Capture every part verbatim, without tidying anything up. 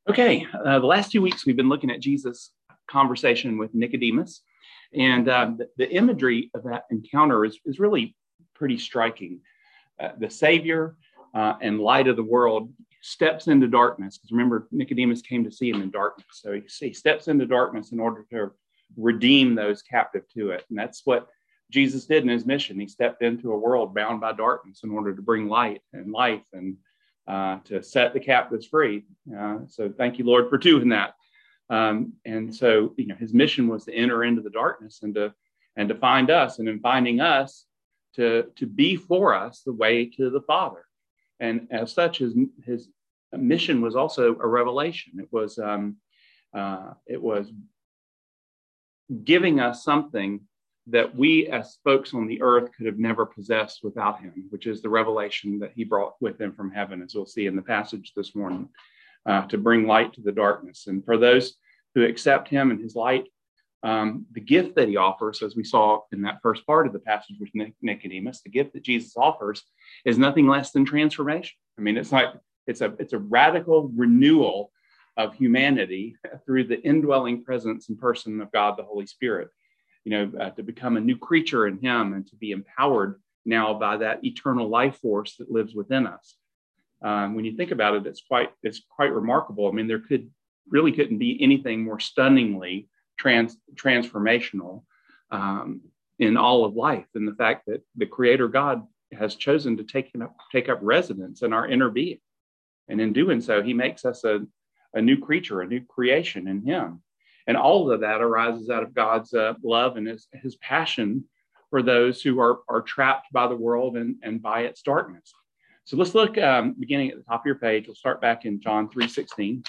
Okay, uh, the last two weeks we've been looking at Jesus' conversation with Nicodemus, and uh, the, the imagery of that encounter is, is really pretty striking. Uh, the Savior uh, and light of the world steps into darkness, because remember, Nicodemus came to see him in darkness. So he, he steps into darkness in order to redeem those captive to it. And that's what Jesus did in his mission. He stepped into a world bound by darkness in order to bring light and life and Uh, to set the captives free. Uh, so thank you, Lord, for doing that. Um, and so, you know, his mission was to enter into the darkness and to and to find us, and in finding us, to to be for us the way to the Father. And as such, his his mission was also a revelation. It was um, uh, it was giving us something that we as folks on the earth could have never possessed without him, which is the revelation that he brought with him from heaven, as we'll see in the passage this morning, uh, to bring light to the darkness. And for those who accept him and his light, um, the gift that he offers, as we saw in that first part of the passage with Nicodemus, the gift that Jesus offers is nothing less than transformation. I mean, it's like, it's a, it's a radical renewal of humanity through the indwelling presence and person of God, the Holy Spirit. You know, uh, to become a new creature in him and to be empowered now by that eternal life force that lives within us. Um, when you think about it, it's quite it's quite remarkable. I mean, there could really couldn't be anything more stunningly trans, transformational um, in all of life than the fact that the Creator God has chosen to take up, take up residence in our inner being. And in doing so, he makes us a, a new creature, a new creation in him. And all of that arises out of God's uh, love and his, his passion for those who are, are trapped by the world and, and by its darkness. So let's look, um, beginning at the top of your page. We'll start back in John three sixteen.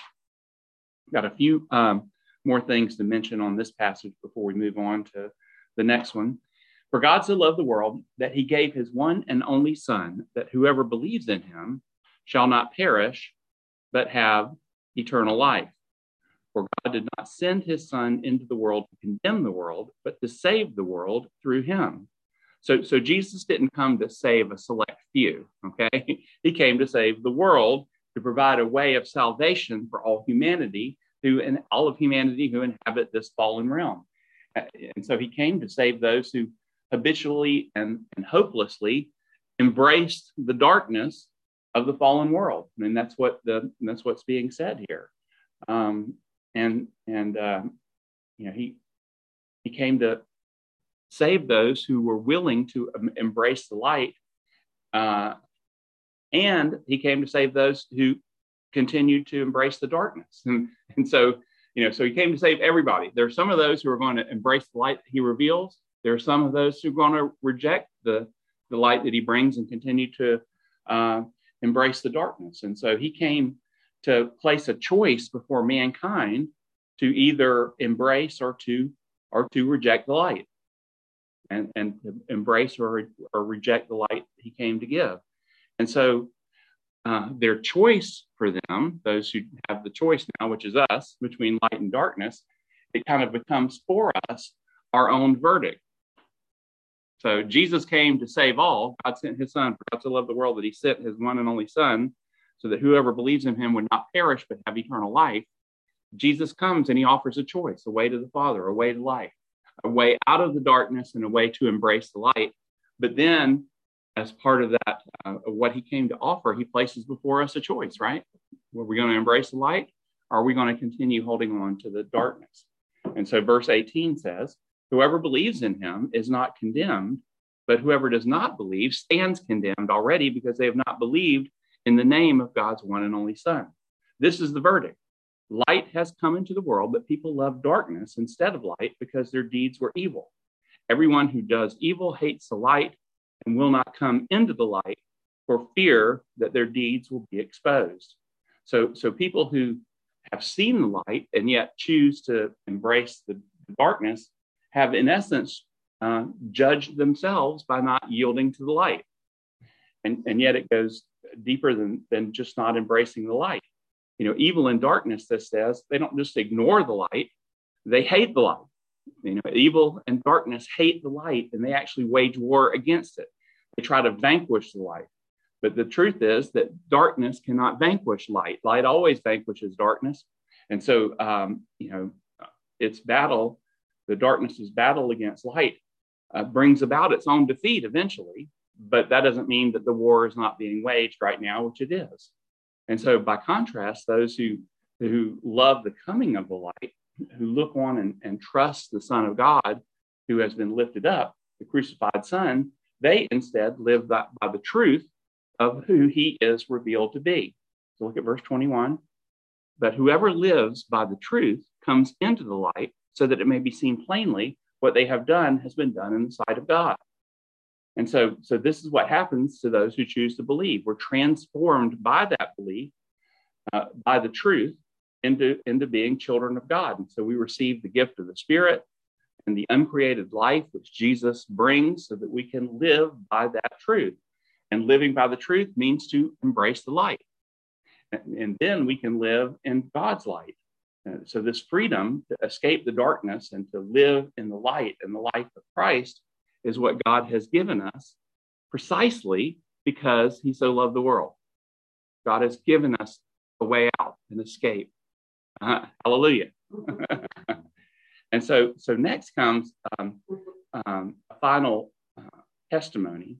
Got a few um, more things to mention on this passage before we move on to the next one. For God so loved the world that he gave his one and only Son, that whoever believes in him shall not perish, but have eternal life. For God did not send his Son into the world to condemn the world, but to save the world through him. So, so Jesus didn't come to save a select few, okay? He came to save the world, to provide a way of salvation for all humanity, who and all of humanity who inhabit this fallen realm. And so he came to save those who habitually and, and hopelessly embraced the darkness of the fallen world. I mean, that's what the that's what's being said here. Um, And, and uh, you know, he he came to save those who were willing to um, embrace the light. Uh, and he came to save those who continued to embrace the darkness. And, and so, you know, so he came to save everybody. There are some of those who are going to embrace the light that he reveals. There are some of those who are going to reject the, the light that he brings and continue to uh, embrace the darkness. And so he came to place a choice before mankind to either embrace or to or to reject the light, and, and to embrace or, or reject the light he came to give. And so uh, their choice for them, those who have the choice now, which is us, between light and darkness, it kind of becomes for us our own verdict. So Jesus came to save all. God sent his Son. For God so loved the world that he sent his one and only Son, so that whoever believes in him would not perish, but have eternal life. Jesus comes and he offers a choice, a way to the Father, a way to life, a way out of the darkness and a way to embrace the light. But then, as part of that, uh, of what he came to offer, he places before us a choice, right? Are we going to embrace the light? Or are we going to continue holding on to the darkness? And so verse eighteen says, whoever believes in him is not condemned, but whoever does not believe stands condemned already, because they have not believed in the name of God's one and only Son. This is the verdict. Light has come into the world, but people love darkness instead of light because their deeds were evil. Everyone who does evil hates the light and will not come into the light for fear that their deeds will be exposed. So, so people who have seen the light and yet choose to embrace the darkness have, in essence, uh, judged themselves by not yielding to the light. And, and yet it goes deeper than, than just not embracing the light. You know, evil and darkness, this says, they don't just ignore the light, they hate the light. You know, evil and darkness hate the light, and they actually wage war against it. They try to vanquish the light. But the truth is that darkness cannot vanquish light. Light always vanquishes darkness. And so, um, you know, its battle, the darkness's battle against light, uh, brings about its own defeat eventually. But that doesn't mean that the war is not being waged right now, which it is. And so, by contrast, those who, who love the coming of the light, who look on and, and trust the Son of God, who has been lifted up, the crucified Son, they instead live by, by the truth of who he is revealed to be. So look at verse twenty-one. But whoever lives by the truth comes into the light, so that it may be seen plainly what they have done has been done in the sight of God. And so, so this is what happens to those who choose to believe. We're transformed by that belief, uh, by the truth, into, into being children of God. And so we receive the gift of the Spirit and the uncreated life which Jesus brings so that we can live by that truth. And living by the truth means to embrace the light. And, and then we can live in God's light. And so this freedom to escape the darkness and to live in the light and the life of Christ is what God has given us precisely because he so loved the world. God has given us a way out, an escape. Uh, hallelujah. And so, so next comes um, um, a final uh, testimony,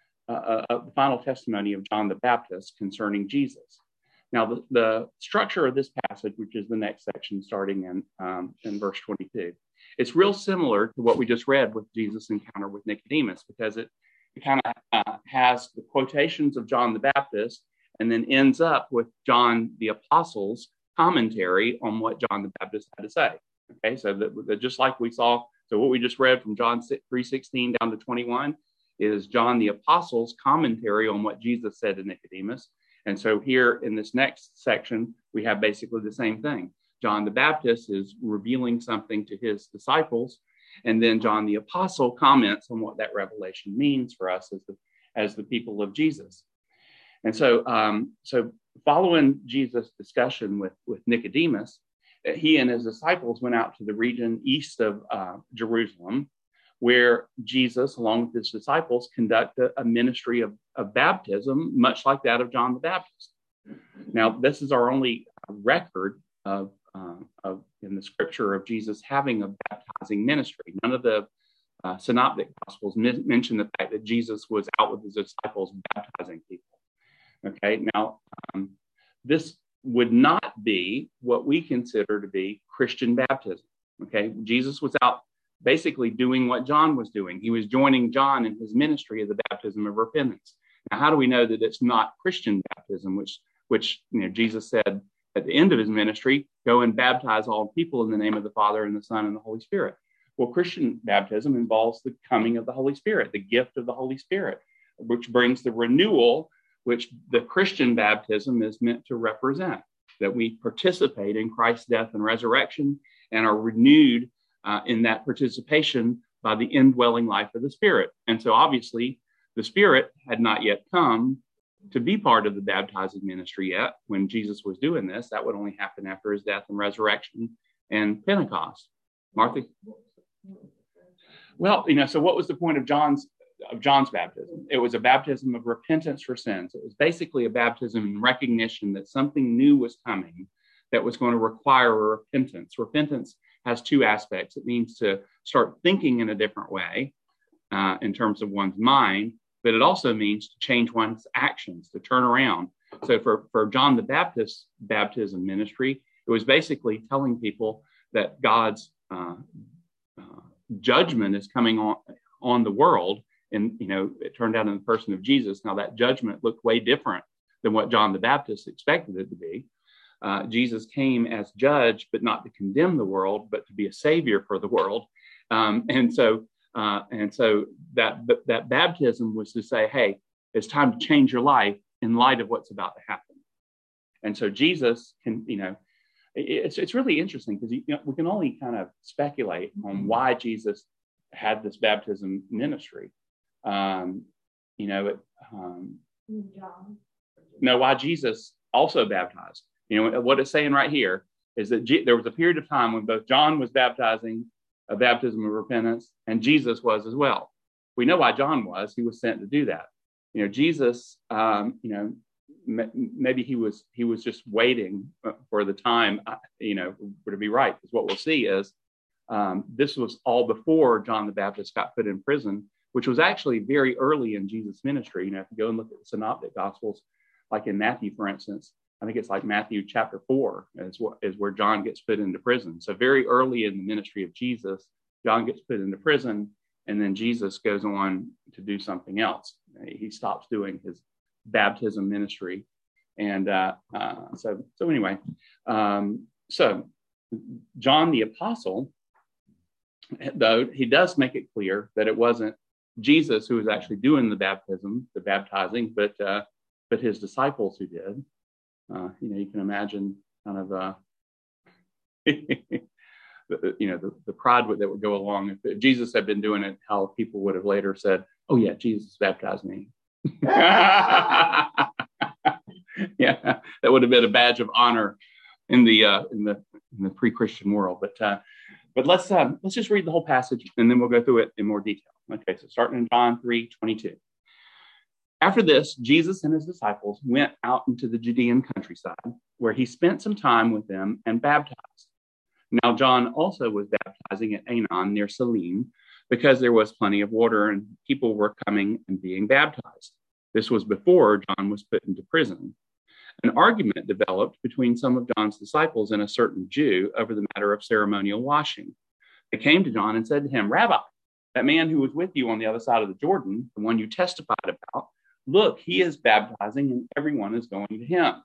uh, uh, the final testimony of John the Baptist concerning Jesus. Now, the, the structure of this passage, which is the next section starting in, um, in verse twenty-two, it's real similar to what we just read with Jesus' encounter with Nicodemus, because it, it kind of uh, has the quotations of John the Baptist and then ends up with John the Apostle's commentary on what John the Baptist had to say. Okay, so that, that just like we saw, so what we just read from John three sixteen down to twenty-one is John the Apostle's commentary on what Jesus said to Nicodemus. And so here in this next section, we have basically the same thing. John the Baptist is revealing something to his disciples, and then John the Apostle comments on what that revelation means for us as the, as the people of Jesus. And so, um, so following Jesus' discussion with, with Nicodemus, he and his disciples went out to the region east of uh, Jerusalem, where Jesus, along with his disciples, conduct a, a ministry of, of baptism, much like that of John the Baptist. Now, this is our only record of, uh, of in the scripture of Jesus having a baptizing ministry. None of the uh, synoptic gospels m- mention the fact that Jesus was out with his disciples baptizing people. Okay, now um, this would not be what we consider to be Christian baptism. Okay, Jesus was out basically doing what John was doing. He was joining John in his ministry of the baptism of repentance. Now, how do we know that it's not Christian baptism, which, which you know, Jesus said at the end of his ministry, go and baptize all people in the name of the Father and the Son and the Holy Spirit? Well, Christian baptism involves the coming of the Holy Spirit, the gift of the Holy Spirit, which brings the renewal, which the Christian baptism is meant to represent, that we participate in Christ's death and resurrection and are renewed uh, in that participation by the indwelling life of the Spirit. And so obviously the Spirit had not yet come to be part of the baptizing ministry yet when Jesus was doing this. That would only happen after his death and resurrection and Pentecost. Martha? Well, you know, so what was the point of John's of John's baptism? It was a baptism of repentance for sins. It was basically a baptism in recognition that something new was coming that was going to require a repentance. Repentance has two aspects. It means to start thinking in a different way uh, in terms of one's mind, but it also means to change one's actions, to turn around. So for, for John the Baptist's baptism ministry, it was basically telling people that God's uh, uh, judgment is coming on, on the world. And, you know, it turned out in the person of Jesus. Now, that judgment looked way different than what John the Baptist expected it to be. Uh, Jesus came as judge, but not to condemn the world, but to be a savior for the world. Um, and so uh, and so that that baptism was to say, hey, it's time to change your life in light of what's about to happen. And so Jesus can, you know, it's it's really interesting because you know, we can only kind of speculate on why Jesus had this baptism ministry. Um, you know, it, um, John. No, why Jesus also baptized. You know, what it's saying right here is that G- there was a period of time when both John was baptizing a baptism of repentance and Jesus was as well. We know why John was. He was sent to do that. You know, Jesus, um, you know, maybe he was he was just waiting for the time, you know, to be right. Because what we'll see is um, this was all before John the Baptist got put in prison, which was actually very early in Jesus' ministry. You know, if you go and look at the Synoptic Gospels, like in Matthew, for instance, I think it's like Matthew chapter four is what is where John gets put into prison. So very early in the ministry of Jesus, John gets put into prison, and then Jesus goes on to do something else. He stops doing his baptism ministry. And uh, uh, so, so anyway, um, so John the Apostle, though, he does make it clear that it wasn't Jesus who was actually doing the baptism, the baptizing, but uh, but his disciples who did. Uh, you know, you can imagine kind of, uh, you know, the, the pride that would go along. If, if Jesus had been doing it, how people would have later said, "Oh yeah, Jesus baptized me." Yeah, that would have been a badge of honor in the uh, in the in the pre-Christian world. But uh, but let's um, let's just read the whole passage and then we'll go through it in more detail. Okay, so starting in John three twenty-two. After this, Jesus and his disciples went out into the Judean countryside, where he spent some time with them and baptized. Now John also was baptizing at Aenon near Salim, because there was plenty of water and people were coming and being baptized. This was before John was put into prison. An argument developed between some of John's disciples and a certain Jew over the matter of ceremonial washing. They came to John and said to him, "Rabbi, that man who was with you on the other side of the Jordan, the one you testified about, look, he is baptizing and everyone is going to him."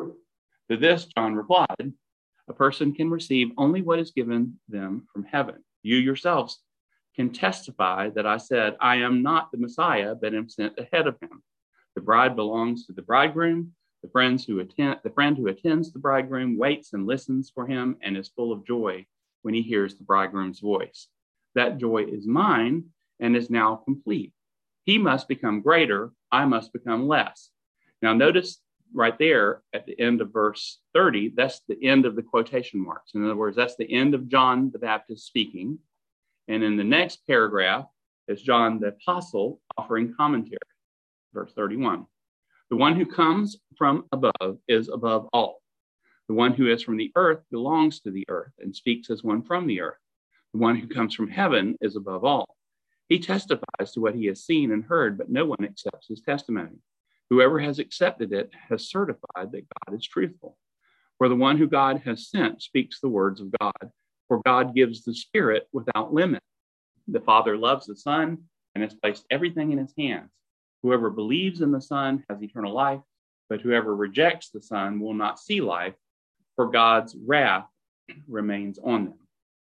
To this, John replied, "A person can receive only what is given them from heaven. You yourselves can testify that I said, I am not the Messiah, but am sent ahead of him. The bride belongs to the bridegroom. The friends who attend, the friend who attends the bridegroom waits and listens for him and is full of joy when he hears the bridegroom's voice. That joy is mine and is now complete. He must become greater. I must become less." Now notice right there at the end of verse thirty, that's the end of the quotation marks. In other words, that's the end of John the Baptist speaking. And in the next paragraph is John the Apostle offering commentary. Verse thirty-one. The one who comes from above is above all. The one who is from the earth belongs to the earth and speaks as one from the earth. The one who comes from heaven is above all. He testifies to what he has seen and heard, but no one accepts his testimony. Whoever has accepted it has certified that God is truthful. For the one who God has sent speaks the words of God, for God gives the Spirit without limit. The Father loves the Son and has placed everything in his hands. Whoever believes in the Son has eternal life, but whoever rejects the Son will not see life, for God's wrath remains on them.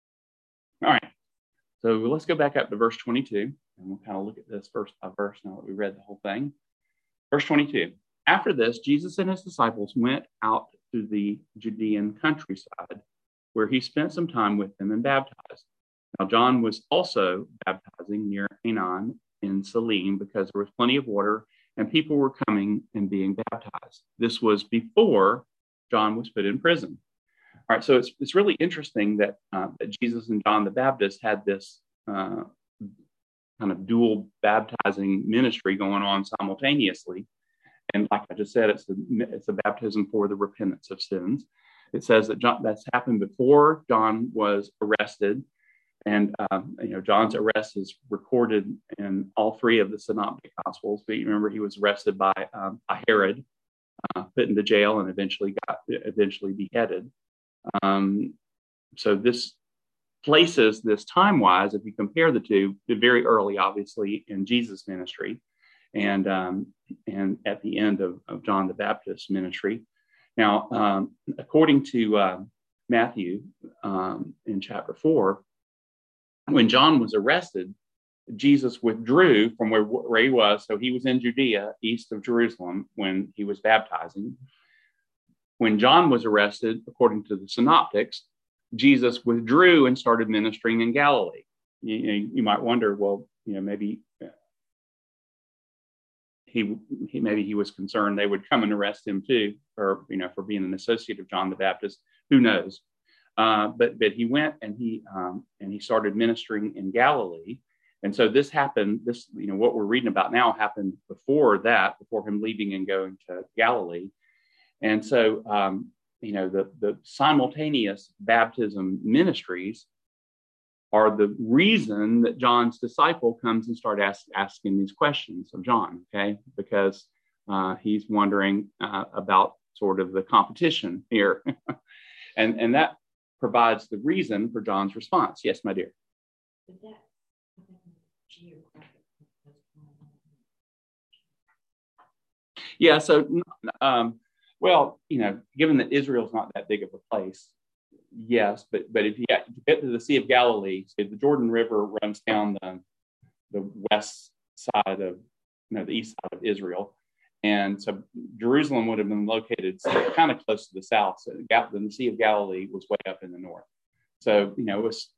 All right, so let's go back up to verse twenty-two, and we'll kind of look at this verse by verse now that we read the whole thing. Verse twenty-two. After this, Jesus and his disciples went out to the Judean countryside, where he spent some time with them and baptized. Now John was also baptizing near Aenon in Salim, because there was plenty of water and people were coming and being baptized. This was before John was put in prison. All right, so it's it's really interesting that, uh, that Jesus and John the Baptist had this uh, kind of dual baptizing ministry going on simultaneously. And like I just said, it's a, it's a baptism for the repentance of sins. It says that John, that's happened before John was arrested. And, um, you know, John's arrest is recorded in all three of the Synoptic Gospels. But you remember he was arrested by, um, by Herod, uh, put into jail, and eventually got eventually beheaded. Um, so this places this time-wise, if you compare the two, very early, obviously, in Jesus' ministry, and um, and at the end of, of John the Baptist's ministry. Now, um, according to uh, Matthew um, in chapter four, when John was arrested, Jesus withdrew from where, where he was. So he was in Judea, east of Jerusalem, when he was baptizing. When John was arrested, according to the Synoptics, Jesus withdrew and started ministering in Galilee. You, you, you might wonder, well, you know, maybe he, he maybe he was concerned they would come and arrest him too, or you know, for being an associate of John the Baptist. Who knows? Uh, but but he went and he um, and he started ministering in Galilee, And so this happened, this, you know, what we're reading about now happened before that, before him leaving and going to Galilee. And so, um, you know, the, the simultaneous baptism ministries are the reason that John's disciple comes and start ask, asking these questions of John, okay? Because uh, he's wondering uh, about sort of the competition here. and, and that provides the reason for John's response. Yes, my dear. Yeah, so, um, well, you know, given that Israel's not that big of a place, yes, but but if you get, to get to the Sea of Galilee, so the Jordan River runs down the, the west side of, you know, the east side of Israel. And so Jerusalem would have been located kind of close to the south. So the Sea of Galilee was way up in the north. So, you know, it was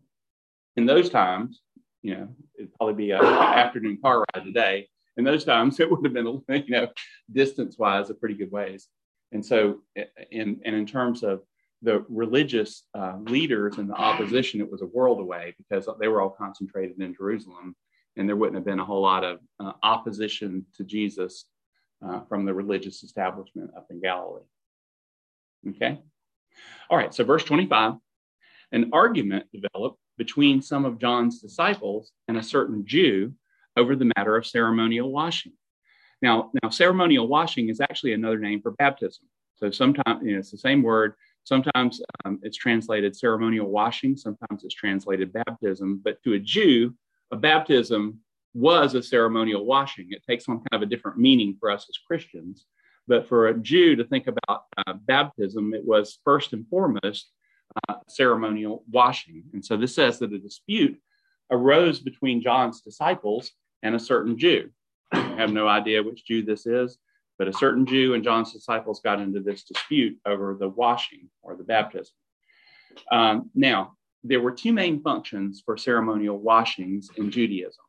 in those times, you know, it'd probably be an afternoon car ride today. In those times, it would have been, you know, distance-wise, a pretty good ways. And so, in and in terms of the religious uh, leaders and the opposition, it was a world away because they were all concentrated in Jerusalem, and there wouldn't have been a whole lot of uh, opposition to Jesus uh, from the religious establishment up in Galilee. Okay? All right, so verse twenty-five, an argument developed between some of John's disciples and a certain Jew over the matter of ceremonial washing. Now, now ceremonial washing is actually another name for baptism. So sometimes, you know, it's the same word. Sometimes um, it's translated ceremonial washing. Sometimes it's translated baptism. But to a Jew, a baptism was a ceremonial washing. It takes on kind of a different meaning for us as Christians. But for a Jew to think about uh, baptism, it was first and foremost uh, ceremonial washing. And so this says that a dispute arose between John's disciples and a certain Jew. I have no idea which Jew this is, but a certain Jew and John's disciples got into this dispute over the washing or the baptism. Um, now, there were two main functions for ceremonial washings in Judaism.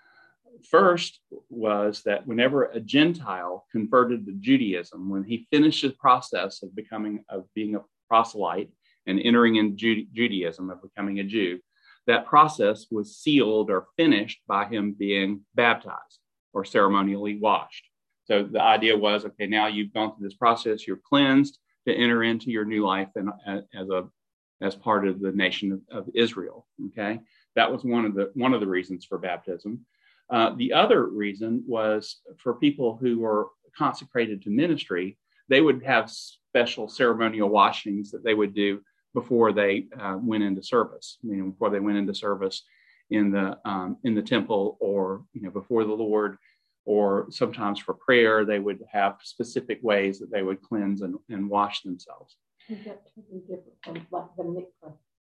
First was that whenever a Gentile converted to Judaism, when he finished his process of becoming, of being a proselyte and entering in Jude- Judaism, of becoming a Jew, that process was sealed or finished by him being baptized or ceremonially washed. So the idea was, okay, now you've gone through this process, you're cleansed to enter into your new life and as a as part of the nation of, of Israel. Okay, that was one of the one of the reasons for baptism. Uh, the other reason was for people who were consecrated to ministry, they would have special ceremonial washings that they would do before they uh, went into service, you know, before they went into service in the um, in the temple, or, you know, before the Lord, or sometimes for prayer, they would have specific ways that they would cleanse and, and wash themselves. Is that totally different from like the mikvah?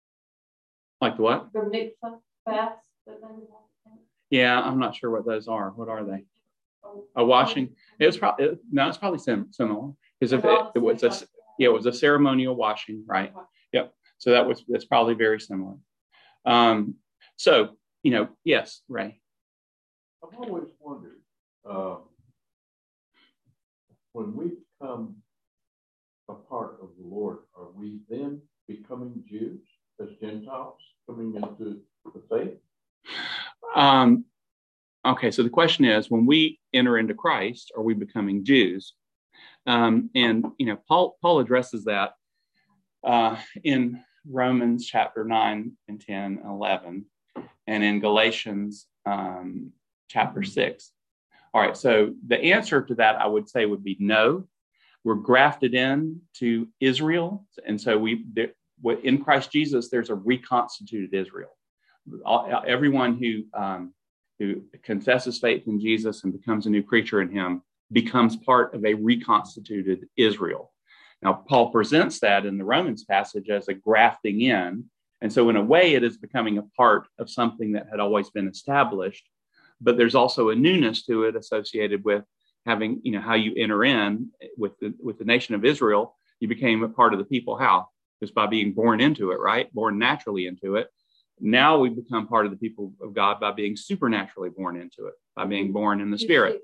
Like the what? The mikvah fast that they would have. Yeah, I'm not sure what those are. What are they? A washing? It was probably it, no, it's probably sim- similar because if it, it was a yeah, it was a ceremonial washing, right? Yep. So that was that's probably very similar. Um, so you know, yes, Ray. I've always wondered uh, when we become a part of the Lord, are we then becoming Jews as Gentiles coming into the faith? Um, okay, so the question is, when we enter into Christ, are we becoming Jews? Um, and you know, Paul Paul addresses that uh, in Romans chapter nine and ten and eleven, and in Galatians um, chapter six. All right, so the answer to that, I would say, would be no. We're grafted in to Israel, and so we in Christ Jesus, there's a reconstituted Israel. All, everyone who um, who confesses faith in Jesus and becomes a new creature in him becomes part of a reconstituted Israel. Now, Paul presents that in the Romans passage as a grafting in. And so in a way, it is becoming a part of something that had always been established. But there's also a newness to it associated with having, you know, how you enter in with the, with the nation of Israel. You became a part of the people. How? Just by being born into it, right? Born naturally into it. Now we become part of the people of God by being supernaturally born into it, by being born in the Spirit.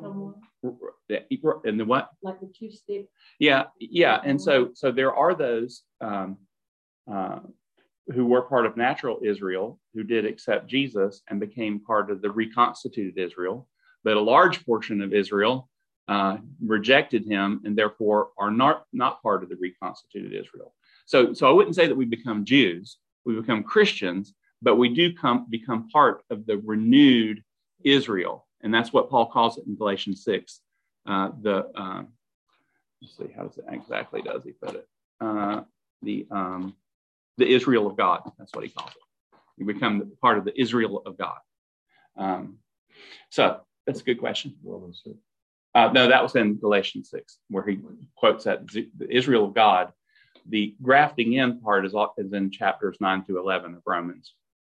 And the what? Like the two stick. Yeah, yeah. And so, so there are those um, uh, who were part of natural Israel, who did accept Jesus and became part of the reconstituted Israel. But a large portion of Israel uh, rejected him and therefore are not, not part of the reconstituted Israel. So, so I wouldn't say that we become Jews, we become Christians, but we do come become part of the renewed Israel. And that's what Paul calls it in Galatians six. Uh, the uh, let's see, how does it exactly does he put it? Uh, the um, the Israel of God. That's what he calls it. You become part of the Israel of God. Um, so that's a good question. Uh, no, that was in Galatians six, where he quotes that the Israel of God. The grafting in part is, is in chapters nine to eleven of Romans.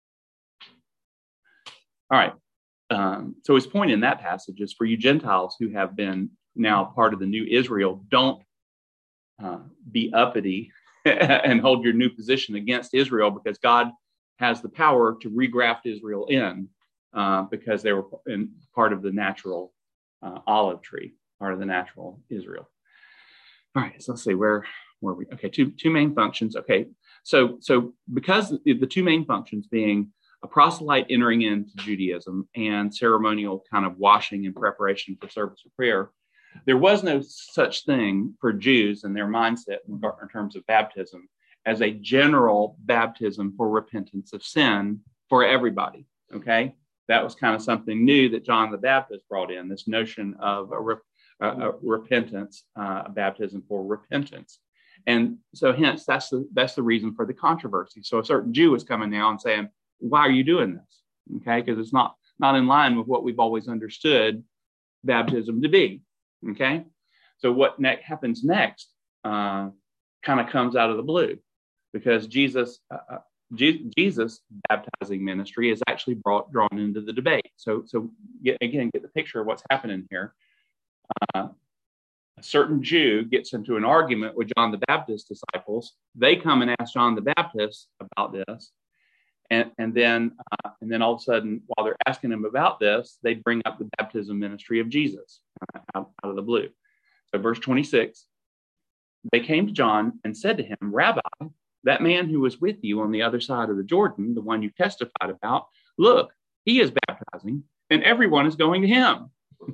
All right. Um, so his point in that passage is for you Gentiles who have been now part of the new Israel, don't uh, be uppity and hold your new position against Israel, because God has the power to regraft Israel in uh, because they were in part of the natural uh, olive tree, part of the natural Israel. All right, so let's see, where were we? Okay, two two main functions. Okay, so so because the, the two main functions being a proselyte entering into Judaism and ceremonial kind of washing in preparation for service of prayer, there was no such thing for Jews in their mindset in, in terms of baptism as a general baptism for repentance of sin for everybody. Okay, that was kind of something new that John the Baptist brought in, this notion of a, re, a, a repentance, uh, a baptism for repentance. And so hence that's the that's the reason for the controversy. So a certain Jew is coming now and saying, why are you doing this? Okay, because it's not not in line with what we've always understood baptism to be. Okay, so what ne- happens next uh, kind of comes out of the blue, because Jesus uh, G- Jesus baptizing ministry is actually brought drawn into the debate. So so get, again, get the picture of what's happening here. Uh, a certain Jew gets into an argument with John the Baptist's disciples. They come and ask John the Baptist about this. And, and then uh, and then all of a sudden, while they're asking him about this, they bring up the baptism ministry of Jesus uh, out, out of the blue. So verse twenty-six, they came to John and said to him, Rabbi, that man who was with you on the other side of the Jordan, the one you testified about, look, he is baptizing and everyone is going to him.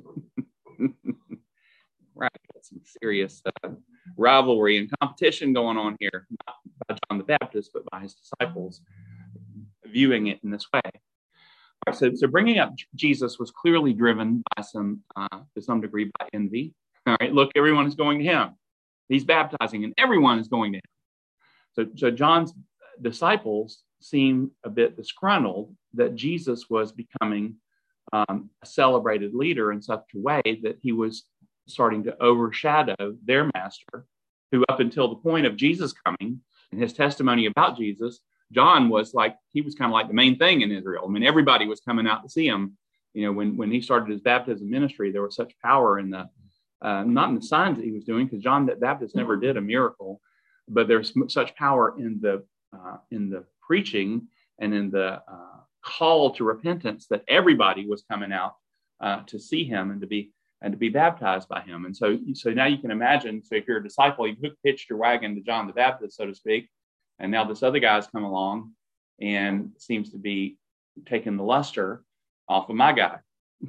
Right, got some serious uh, rivalry and competition going on here, not by John the Baptist, but by his disciples, viewing it in this way. All right, so, so bringing up Jesus was clearly driven by some, uh, to some degree, by envy. All right, look, everyone is going to him. He's baptizing, and everyone is going to him. So, so John's disciples seem a bit disgruntled that Jesus was becoming um, a celebrated leader in such a way that he was starting to overshadow their master, who up until the point of Jesus coming and his testimony about Jesus, John was like, he was kind of like the main thing in Israel. I mean, everybody was coming out to see him. You know, when, when he started his baptism ministry, there was such power in the, uh, not in the signs that he was doing, because John the Baptist never did a miracle, but there's such power in the, uh, in the preaching and in the uh, call to repentance that everybody was coming out uh, to see him and to be, and to be baptized by him. And so, so now you can imagine, so if you're a disciple, you hitched your wagon to John the Baptist, so to speak, and now this other guy's come along and seems to be taking the luster off of my guy,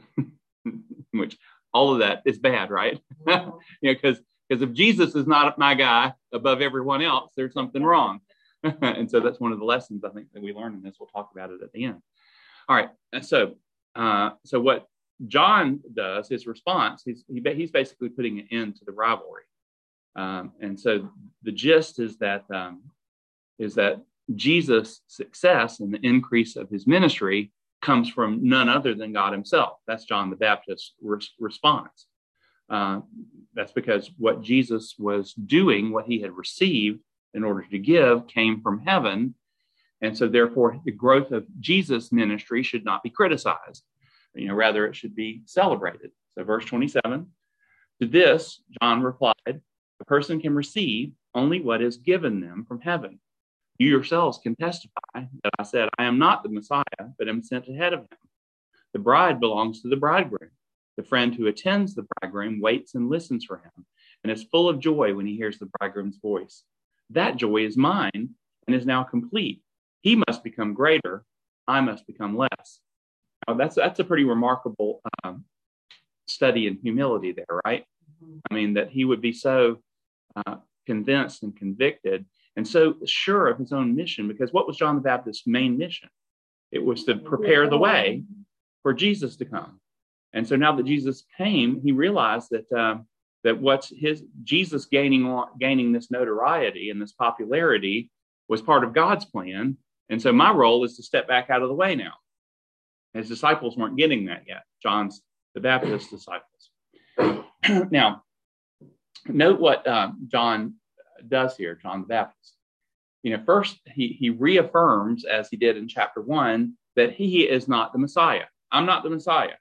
which all of that is bad, right? Mm-hmm. You know, because because if Jesus is not my guy above everyone else, there's something wrong. And so that's one of the lessons I think that we learn in this. We'll talk about it at the end. All right. And so, uh, so what John does, his response, he's he, he's basically putting an end to the rivalry. Um, and so the gist is that um, is that Jesus' success and the increase of his ministry comes from none other than God himself. That's John the Baptist's re- response. Uh, that's because what Jesus was doing, what he had received in order to give, came from heaven. And so therefore, the growth of Jesus' ministry should not be criticized. You know, rather it should be celebrated. So verse twenty-seven, to this, John replied, a person can receive only what is given them from heaven. You yourselves can testify that I said, I am not the Messiah, but am sent ahead of him. The bride belongs to the bridegroom. The friend who attends the bridegroom waits and listens for him and is full of joy when he hears the bridegroom's voice. That joy is mine and is now complete. He must become greater. I must become less. Now, that's that's a pretty remarkable um, study in humility there, right? Mm-hmm. I mean, that he would be so uh, convinced and convicted and so sure of his own mission, because what was John the Baptist's main mission? It was to prepare the way for Jesus to come. And so now that Jesus came, he realized that um, that what's his Jesus gaining gaining this notoriety and this popularity was part of God's plan. And so my role is to step back out of the way now. His disciples weren't getting that yet. John's the Baptist's disciples. Now, note what uh, John does here, John the Baptist. You know, first he he reaffirms, as he did in chapter one, that he is not the Messiah. I'm not the Messiah.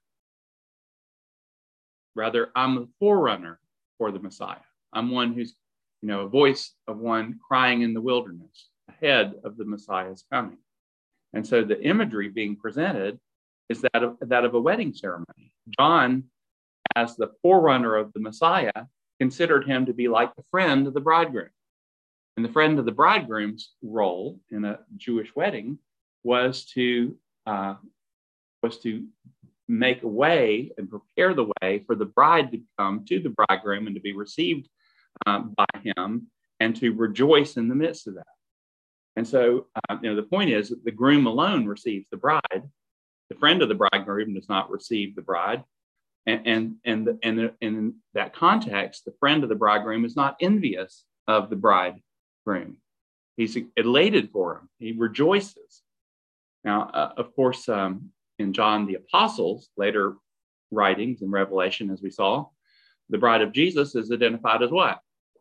Rather, I'm the forerunner for the Messiah. I'm one who's, you know, a voice of one crying in the wilderness ahead of the Messiah's coming. And so the imagery being presented is that of, that of a wedding ceremony. John, as the forerunner of the Messiah, considered him to be like the friend of the bridegroom. And the friend of the bridegroom's role in a Jewish wedding was to uh, was to make a way and prepare the way for the bride to come to the bridegroom and to be received um, by him and to rejoice in the midst of that. And so, uh, you know, the point is that the groom alone receives the bride. The friend of the bridegroom does not receive the bride. And, and, and, the, and, the, and in that context, the friend of the bridegroom is not envious of the bridegroom. He's elated for him. He rejoices. Now, uh, of course, um, in John the Apostle's later writings in Revelation, as we saw, the bride of Jesus is identified as what?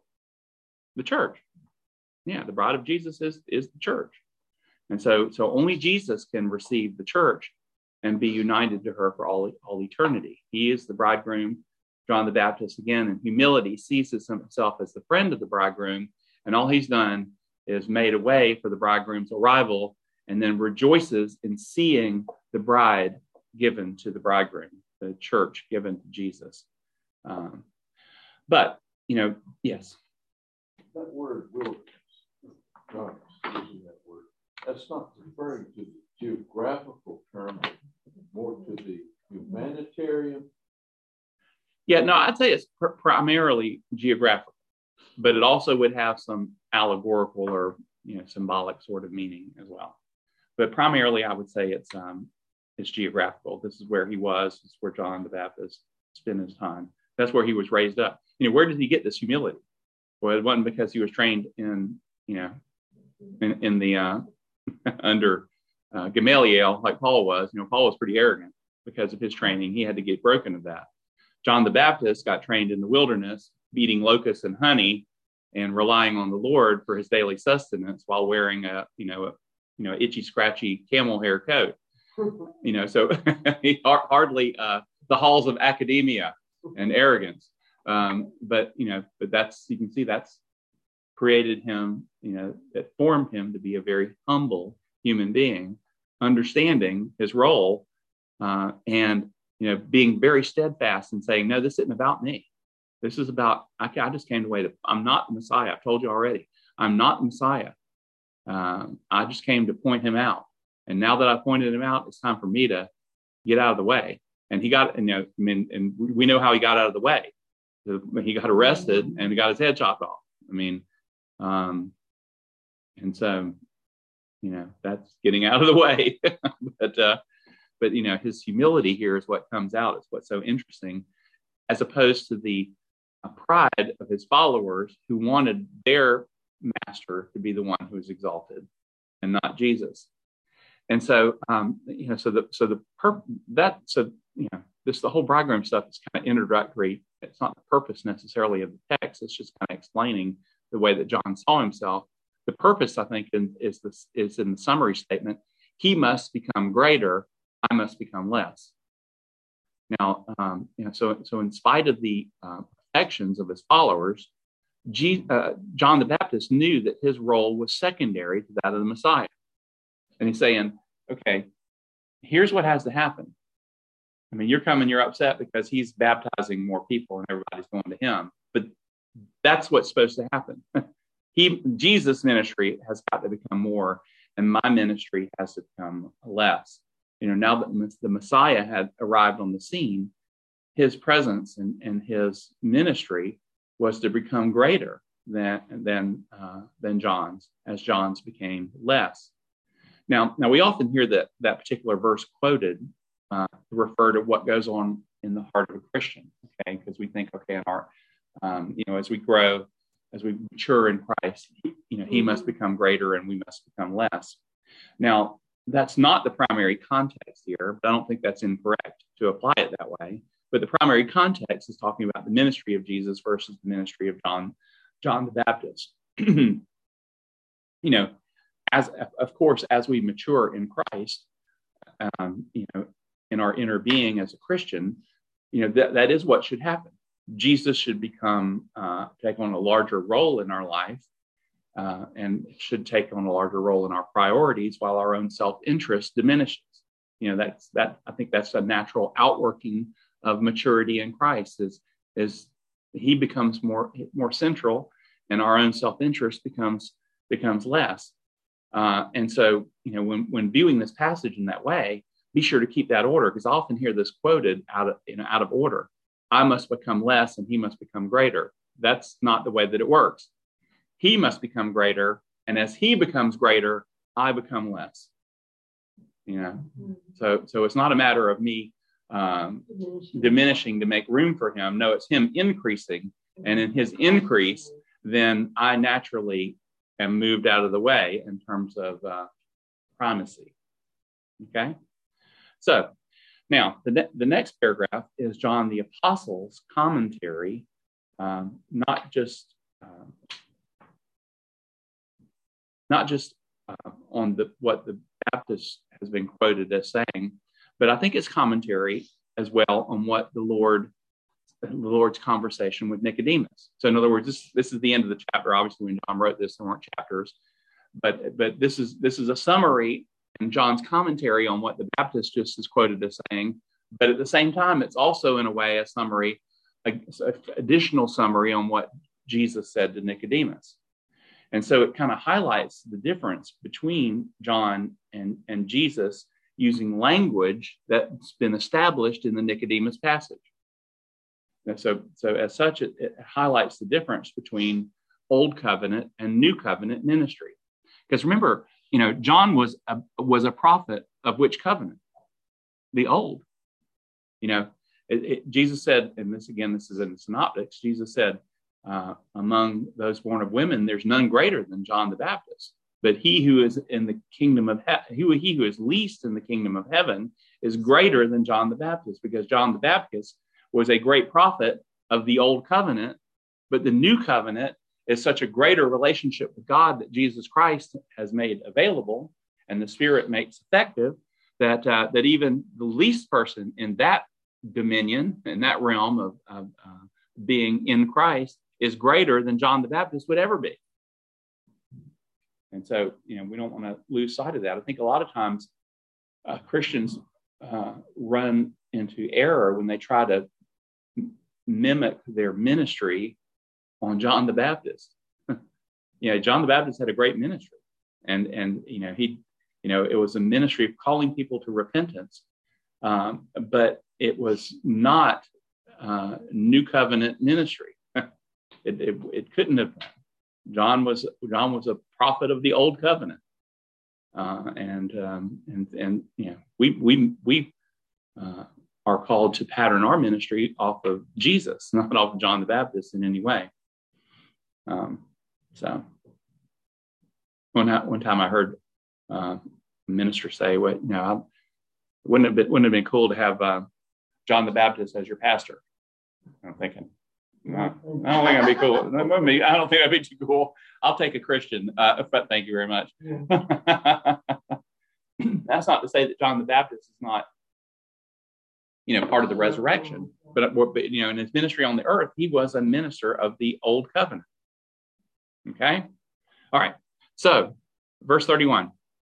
The church. Yeah, the bride of Jesus is, is the church. And so, so only Jesus can receive the church and be united to her for all, all eternity. He is the bridegroom. John the Baptist, again, in humility, sees himself as the friend of the bridegroom, and all he's done is made a way for the bridegroom's arrival, and then rejoices in seeing the bride given to the bridegroom, the church given to Jesus. Um, but, you know, yes. That word wilderness, God using that word, that's not referring to the geographical term, more to the humanitarian. Yeah, no, I'd say it's pr- primarily geographical, but it also would have some allegorical or, you know, symbolic sort of meaning as well. But primarily, I would say it's um, it's geographical. This is where he was. This is where John the Baptist spent his time. That's where he was raised up. You know, where did he get this humility? Well, it wasn't because he was trained in, you know, in, in the uh, under uh, Gamaliel like Paul was. You know, Paul was pretty arrogant because of his training. He had to get broken of that. John the Baptist got trained in the wilderness, beating locusts and honey, and relying on the Lord for his daily sustenance while wearing a, you know, a, you know, itchy, scratchy camel hair coat. You know, so he hardly uh, the halls of academia and arrogance. Um, but, you know, but that's, you can see that's created him, you know, that formed him to be a very humble human being, understanding his role uh, and, you know, being very steadfast and saying, no, this isn't about me. This is about, I, I just came to wait. I'm not the Messiah. I've told you already. I'm not the Messiah. Um, I just came to point him out. And now that I pointed him out, it's time for me to get out of the way. And he got, you know, I mean, and we know how he got out of the way. He got arrested and he got his head chopped off. I mean, um, and so, you know, that's getting out of the way. but, uh, but, you know, his humility here is what comes out. It's what's so interesting, as opposed to the uh, pride of his followers who wanted their master to be the one who was exalted and not Jesus. And so, um, you know, so the, so the, pur- that, so, you know, this, the whole bridegroom stuff is kind of introductory. It's not the purpose necessarily of the text. It's just kind of explaining the way that John saw himself. The purpose, I think, in, is this is in the summary statement. He must become greater. I must become less. Now, um, you know, so, so in spite of the uh, affections of his followers, G, uh, John the Baptist knew that his role was secondary to that of the Messiah. And he's saying, okay, here's what has to happen. I mean, you're coming, you're upset because he's baptizing more people and everybody's going to him. But that's what's supposed to happen. he, Jesus' ministry has got to become more. and my ministry has to become less. You know, now that the Messiah had arrived on the scene, his presence and, and his ministry was to become greater than than uh, than John's, as John's became less. Now, now we often hear that that particular verse quoted uh, to refer to what goes on in the heart of a Christian, okay? Because we think, okay, in our, um, you know, as we grow, as we mature in Christ, you know, he must become greater and we must become less. Now, that's not the primary context here, but I don't think that's incorrect to apply it that way. But the primary context is talking about the ministry of Jesus versus the ministry of John, John the Baptist. You know, as of course, as we mature in Christ, um, you know, in our inner being as a Christian, you know, that, that is what should happen. Jesus should become, uh, take on a larger role in our life uh, and should take on a larger role in our priorities while our own self-interest diminishes. You know, that's that, I think that's a natural outworking of maturity in Christ is, is he becomes more, more central and our own self-interest becomes, becomes less. Uh, and so, you know, when, when viewing this passage in that way, be sure to keep that order, because I often hear this quoted out of, you know, out of order. I must become less and he must become greater. That's not the way that it works. He must become greater, and as he becomes greater, I become less. You know, so so it's not a matter of me um, diminishing to make room for him. No, it's him increasing, and in his increase, then I naturally am moved out of the way in terms of uh, primacy. Okay, so. Now, the, ne- the next paragraph is John the Apostle's commentary, um, not just uh, not just uh, on the what the Baptist has been quoted as saying, but I think it's commentary as well on what the Lord, the Lord's conversation with Nicodemus. So, in other words, this this is the end of the chapter. Obviously, when John wrote this, there weren't chapters, but but this is this is a summary. And John's commentary on what the Baptist just is quoted as saying, but at the same time, it's also in a way a summary, a, a additional summary on what Jesus said to Nicodemus. And so it kind of highlights the difference between John and, and Jesus using language that's been established in the Nicodemus passage. And so, so as such, it, it highlights the difference between Old Covenant and New Covenant ministry. Because remember, you know, John was a, was a prophet of which covenant? The old. You know, it, it, Jesus said, and this again, this is in the Synoptics, Jesus said, uh, among those born of women, there's none greater than John the Baptist. But he who is in the kingdom of he- he, he who is least in the kingdom of heaven is greater than John the Baptist, because John the Baptist was a great prophet of the old covenant, but the new covenant is such a greater relationship with God that Jesus Christ has made available and the Spirit makes effective that uh, that even the least person in that dominion, in that realm of, of uh, being in Christ, is greater than John the Baptist would ever be. And so, you know, we don't want to lose sight of that. I think a lot of times uh, Christians uh, run into error when they try to m- mimic their ministry on John the Baptist. You know, John the Baptist had a great ministry, and and you know he, you know, it was a ministry of calling people to repentance, um, but it was not uh, New Covenant ministry. it, it it couldn't have been. John was John was a prophet of the Old Covenant, uh, and um, and and you know we we we uh, are called to pattern our ministry off of Jesus, not off of John the Baptist in any way. Um, so one, one time I heard uh, a minister say, well, you know, I, wouldn't have been, wouldn't have been cool to have uh, John the Baptist as your pastor. I'm thinking, no, I don't think that'd be cool. That wouldn't be, I don't think that'd be too cool. I'll take a Christian, uh, but thank you very much. Yeah. That's not to say that John the Baptist is not, you know, part of the resurrection, but, but you know, in his ministry on the earth, he was a minister of the Old Covenant. Okay. All right. So verse thirty-one,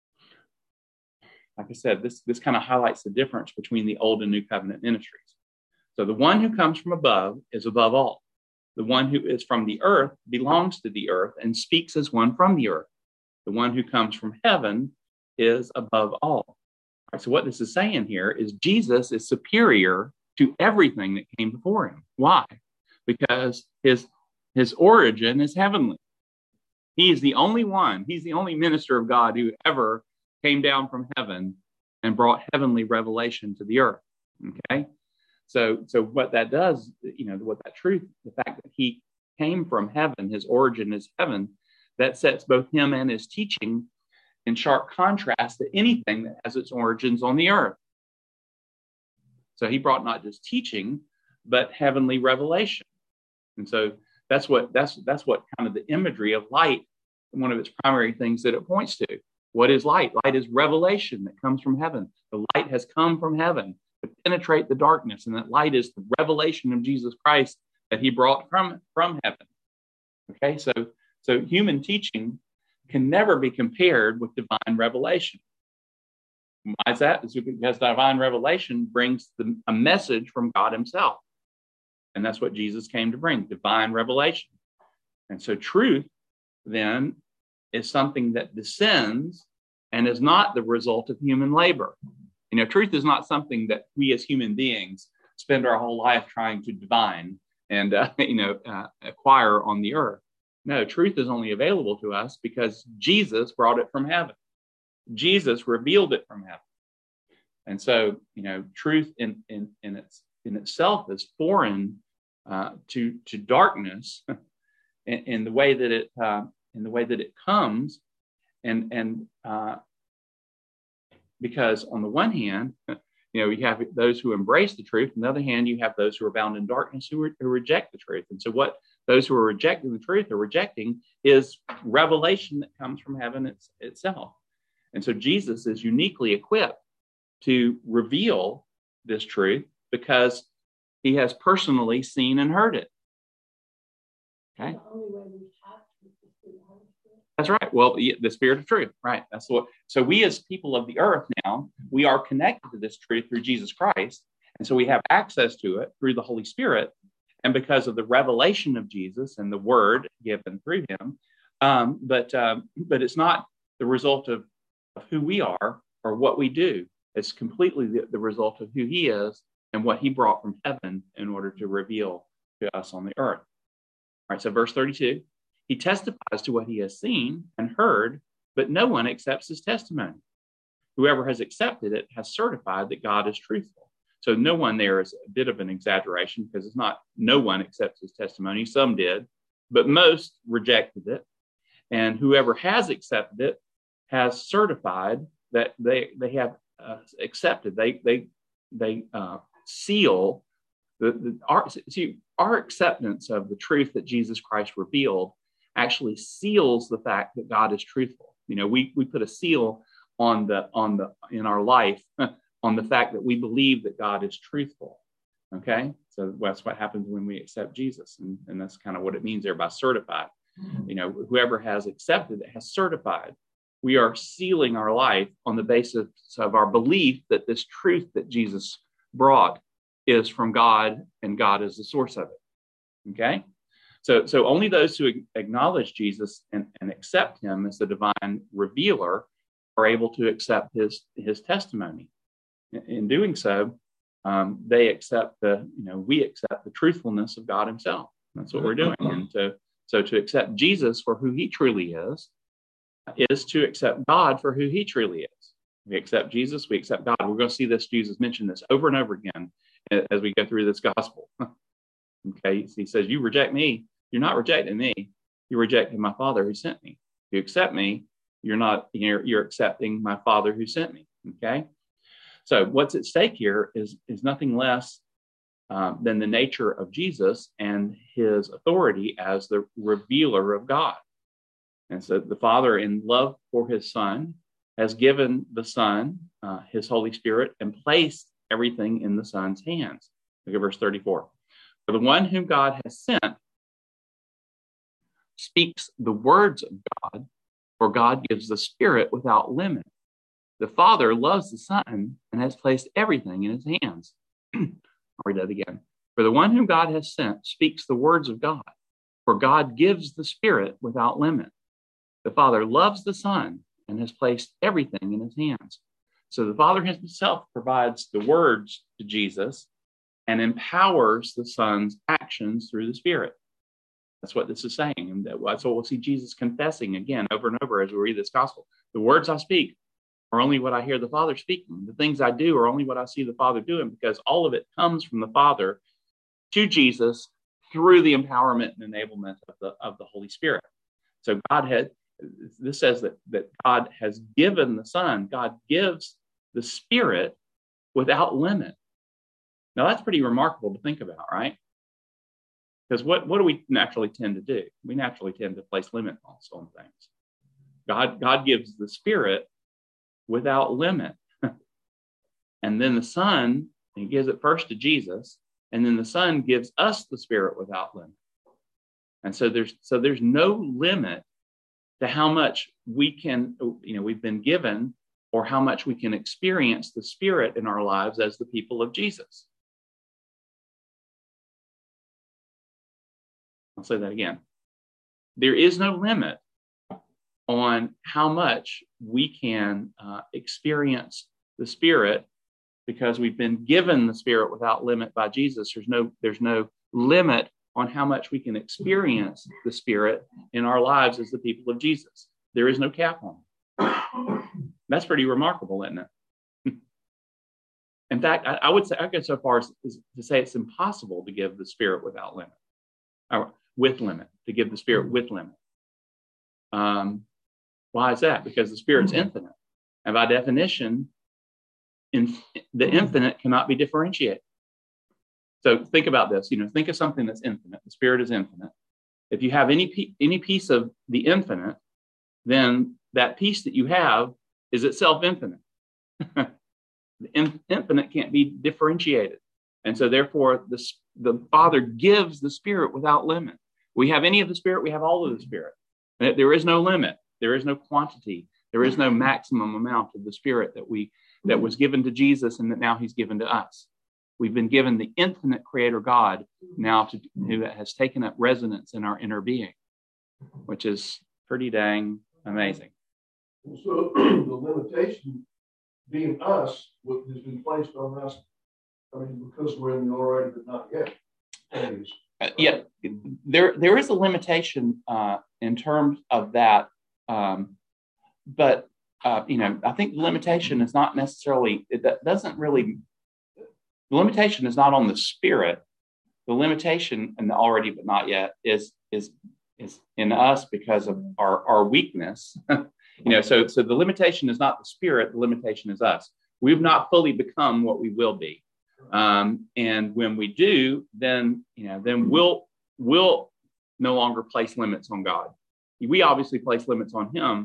like I said, this, this kind of highlights the difference between the old and new covenant ministries. So the one who comes from above is above all. The one who is from the earth belongs to the earth and speaks as one from the earth. The one who comes from heaven is above all. All right, so what this is saying here is Jesus is superior to everything that came before him. Why? Because his, his origin is heavenly. He is the only one, he's the only minister of God who ever came down from heaven and brought heavenly revelation to the earth. Okay? So, so what that does, you know, what that truth, the fact that he came from heaven, his origin is heaven, that sets both him and his teaching in sharp contrast to anything that has its origins on the earth. So he brought not just teaching, but heavenly revelation. And so that's what that's that's what kind of the imagery of light, one of its primary things that it points to. What is light? Light is revelation that comes from heaven. The light has come from heaven to penetrate the darkness, and that light is the revelation of Jesus Christ that he brought from, from heaven. Okay, so so human teaching can never be compared with divine revelation. Why is that? It's because divine revelation brings the, a message from God himself. And that's what Jesus came to bring, divine revelation. And so truth, then, is something that descends and is not the result of human labor. You know, truth is not something that we as human beings spend our whole life trying to divine and, uh, you know, uh, acquire on the earth. No, truth is only available to us because Jesus brought it from heaven. Jesus revealed it from heaven. And so, you know, truth in, in, in, its, in itself is foreign uh, to, to darkness in, in the way that it uh, in the way that it comes. And, and uh, because on the one hand, you know, you have those who embrace the truth. On the other hand, you have those who are bound in darkness who, re- who reject the truth. And so what those who are rejecting the truth are rejecting is revelation that comes from heaven it's, itself. And so Jesus is uniquely equipped to reveal this truth because he has personally seen and heard it. Okay. The only way we have to is through the Holy Spirit. That's right. Well, the spirit of truth, right? That's what. So we, as people of the earth, now we are connected to this truth through Jesus Christ, and so we have access to it through the Holy Spirit, and because of the revelation of Jesus and the Word given through him. Um, but um, but it's not the result of, of who we are or what we do. It's completely the, the result of who he is and what he brought from heaven in order to reveal to us on the earth. All right. So verse thirty-two. He testifies to what he has seen and heard, but no one accepts his testimony. Whoever has accepted it has certified that God is truthful. So no one there is a bit of an exaggeration because it's not no one accepts his testimony. Some did, but most rejected it. And whoever has accepted it has certified that they they have uh, accepted. They they they uh, seal the, the our see our acceptance of the truth that Jesus Christ revealed actually seals the fact that God is truthful. You know, we we put a seal on the on the in our life on the fact that we believe that God is truthful. Okay, so that's what happens when we accept Jesus, and, and that's kind of what it means there by certified. You know, whoever has accepted it has certified. We are sealing our life on the basis of our belief that this truth that Jesus brought is from God, and God is the source of it. Okay. So, so only those who acknowledge Jesus and, and accept him as the divine revealer are able to accept his, his testimony. In, in doing so, um, they accept the, you know, we accept the truthfulness of God himself. That's what we're doing. And to, so to accept Jesus for who he truly is, is to accept God for who he truly is. We accept Jesus, we accept God. We're going to see this, Jesus mentioned this over and over again as we go through this gospel. Okay, he says, you reject me. You're not rejecting me. You're rejecting my Father who sent me. If you accept me, you're not, you're, you're accepting my Father who sent me. Okay. So what's at stake here is, is nothing less um, than the nature of Jesus and his authority as the revealer of God. And so the Father, in love for his Son, has given the Son uh, his Holy Spirit and placed everything in the Son's hands. Look at verse thirty-four. For the one whom God has sent speaks the words of God, for God gives the Spirit without limit. The Father loves the Son and has placed everything in his hands. I'll read that again. For the one whom God has sent speaks the words of God, for God gives the Spirit without limit. The Father loves the Son and has placed everything in his hands. So the Father himself provides the words to Jesus and empowers the Son's actions through the Spirit. That's what this is saying. And that's what we'll see Jesus confessing again over and over as we read this gospel. The words I speak are only what I hear the Father speaking. The things I do are only what I see the Father doing, because all of it comes from the Father to Jesus through the empowerment and enablement of the, of the Holy Spirit. So God had, this says that, that God has given the Son, God gives the Spirit without limit. Now that's pretty remarkable to think about, right? Because what, what do we naturally tend to do? We naturally tend to place limits on things. God, God gives the Spirit without limit. And then the Son, he gives it first to Jesus, and then the Son gives us the Spirit without limit. And so there's so there's no limit to how much we can, you know, we've been given, or how much we can experience the Spirit in our lives as the people of Jesus. I'll say that again. There is no limit on how much we can uh, experience the Spirit, because we've been given the Spirit without limit by Jesus. There's no, there's no limit on how much we can experience the Spirit in our lives as the people of Jesus. There is no cap on it. That's pretty remarkable, isn't it? In fact, I, I would say, I go so far as, as to say it's impossible to give the Spirit without limit, or with limit, to give the Spirit with limit. Um, why is that? Because the Spirit's infinite. And by definition, in, the infinite cannot be differentiated. So think about this. You know, think of something that's infinite. The Spirit is infinite. If you have any any piece of the infinite, then that piece that you have is itself infinite. The in, infinite can't be differentiated. And so therefore, the, the Father gives the Spirit without limit. We have any of the Spirit, we have all of the Spirit. And there is no limit. There is no quantity. There is no maximum amount of the Spirit that we that was given to Jesus and that now he's given to us. We've been given the infinite Creator God now to, who has taken up residence in our inner being, which is pretty dang amazing. So the limitation being us, what has been placed on us, I mean, because we're in the already but not yet phase. Uh, yeah, there there is a limitation uh, in terms of that, um, but uh, you know, I think the limitation is not necessarily, it doesn't really. The limitation is not on the Spirit. The limitation in the already but not yet is is is in us because of our, our weakness. you know, so so the limitation is not the Spirit. The limitation is us. We've not fully become what we will be, um, and when we do, then you know, then we'll we'll no longer place limits on God. We obviously place limits on Him,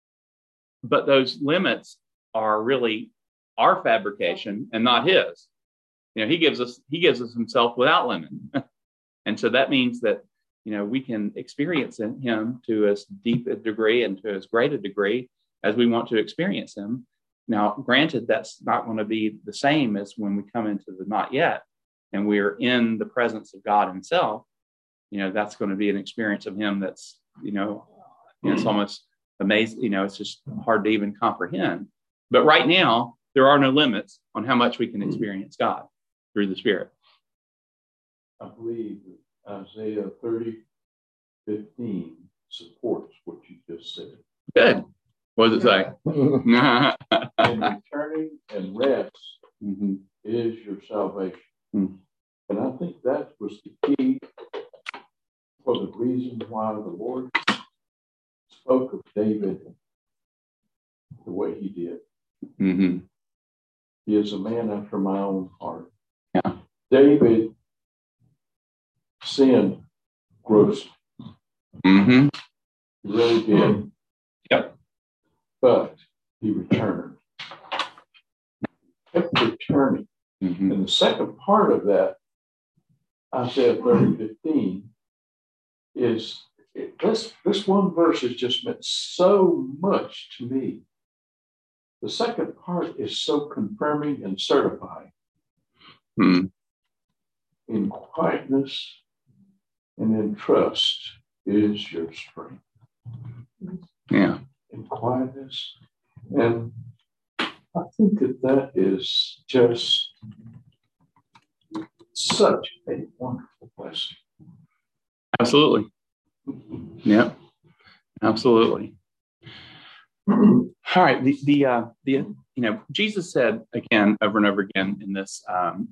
but those limits are really our fabrication and not His. You know, he gives us he gives us himself without limit. And so that means that, you know, we can experience him to as deep a degree and to as great a degree as we want to experience him. Now, granted, that's not going to be the same as when we come into the not yet and we're in the presence of God himself. You know, that's going to be an experience of him that's, you know, you know, it's almost amazing. You know, it's just hard to even comprehend. But right now, there are no limits on how much we can experience God through the Spirit. I believe Isaiah thirty fifteen supports what you just said. Good. What does it say? And returning and rest mm-hmm. is your salvation. Mm-hmm. And I think that was the key for the reason why the Lord spoke of David the way he did. Mm-hmm. He is a man after my own heart. Yeah. David sinned grossly. Mm-hmm. He really did. Yep. But he returned. He kept returning. Mm-hmm. And the second part of that, Isaiah thirty fifteen, is it, this, this one verse has just meant so much to me. The second part is so confirming and certifying. Hmm. In quietness and in trust is your strength. Yeah. In quietness. And I think that that is just such a wonderful blessing. Absolutely. Yeah. Absolutely. All right. The the uh, the you know Jesus said again over and over again in this um,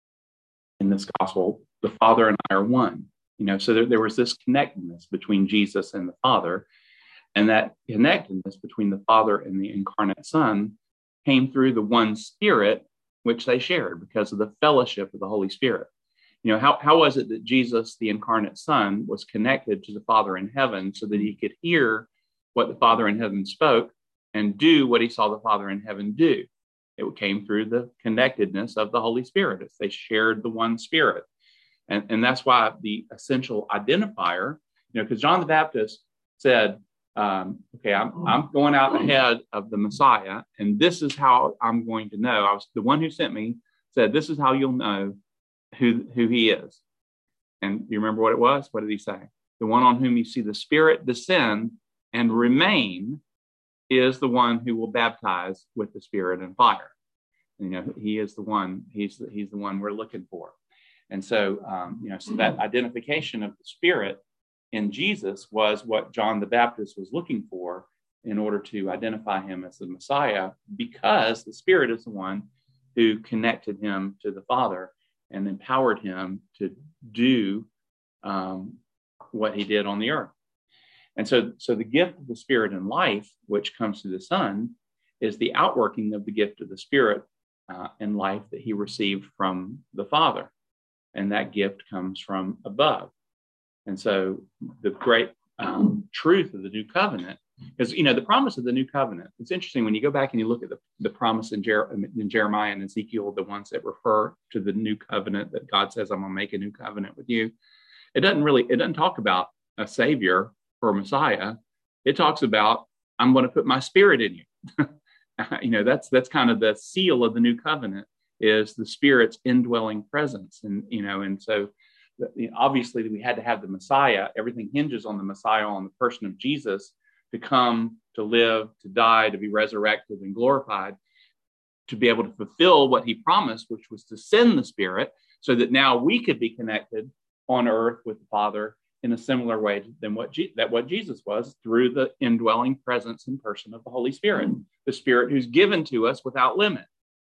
in this gospel, the Father and I are one. You know, so there, there was this connectedness between Jesus and the Father, and that connectedness between the Father and the incarnate Son came through the one Spirit which they shared because of the fellowship of the Holy Spirit. You know, how how was it that Jesus, the incarnate Son, was connected to the Father in heaven so that he could hear what the Father in heaven spoke and do what he saw the Father in heaven do? It came through the connectedness of the Holy Spirit as they shared the one Spirit. And, and that's why the essential identifier, you know, because John the Baptist said, um, okay, I'm, I'm going out ahead of the Messiah, and this is how I'm going to know. I was the one who sent me said, this is how you'll know who, who he is. And you remember what it was? What did he say? The one on whom you see the Spirit descend and remain is the one who will baptize with the Spirit and fire. You know, he is the one, he's the, he's the one we're looking for. And so, um, you know, so that identification of the Spirit in Jesus was what John the Baptist was looking for in order to identify him as the Messiah, because the Spirit is the one who connected him to the Father and empowered him to do um, what he did on the earth. And so, so the gift of the Spirit in life, which comes through the Son, is the outworking of the gift of the Spirit uh, in life that he received from the Father. And that gift comes from above. And so the great um, truth of the new covenant is, you know, the promise of the new covenant. It's interesting when you go back and you look at the, the promise in, Jer- in Jeremiah and Ezekiel, the ones that refer to the new covenant that God says, I'm going to make a new covenant with you. It doesn't really, it doesn't talk about a savior or a Messiah. It talks about, I'm going to put my Spirit in you. You know, that's, that's kind of the seal of the new covenant, is the Spirit's indwelling presence. And, you know, and so you know, obviously we had to have the Messiah. Everything hinges on the Messiah, on the person of Jesus, to come, to live, to die, to be resurrected and glorified, to be able to fulfill what he promised, which was to send the Spirit, so that now we could be connected on earth with the Father in a similar way than what G- that what Jesus was, through the indwelling presence and person of the Holy Spirit, the Spirit who's given to us without limit.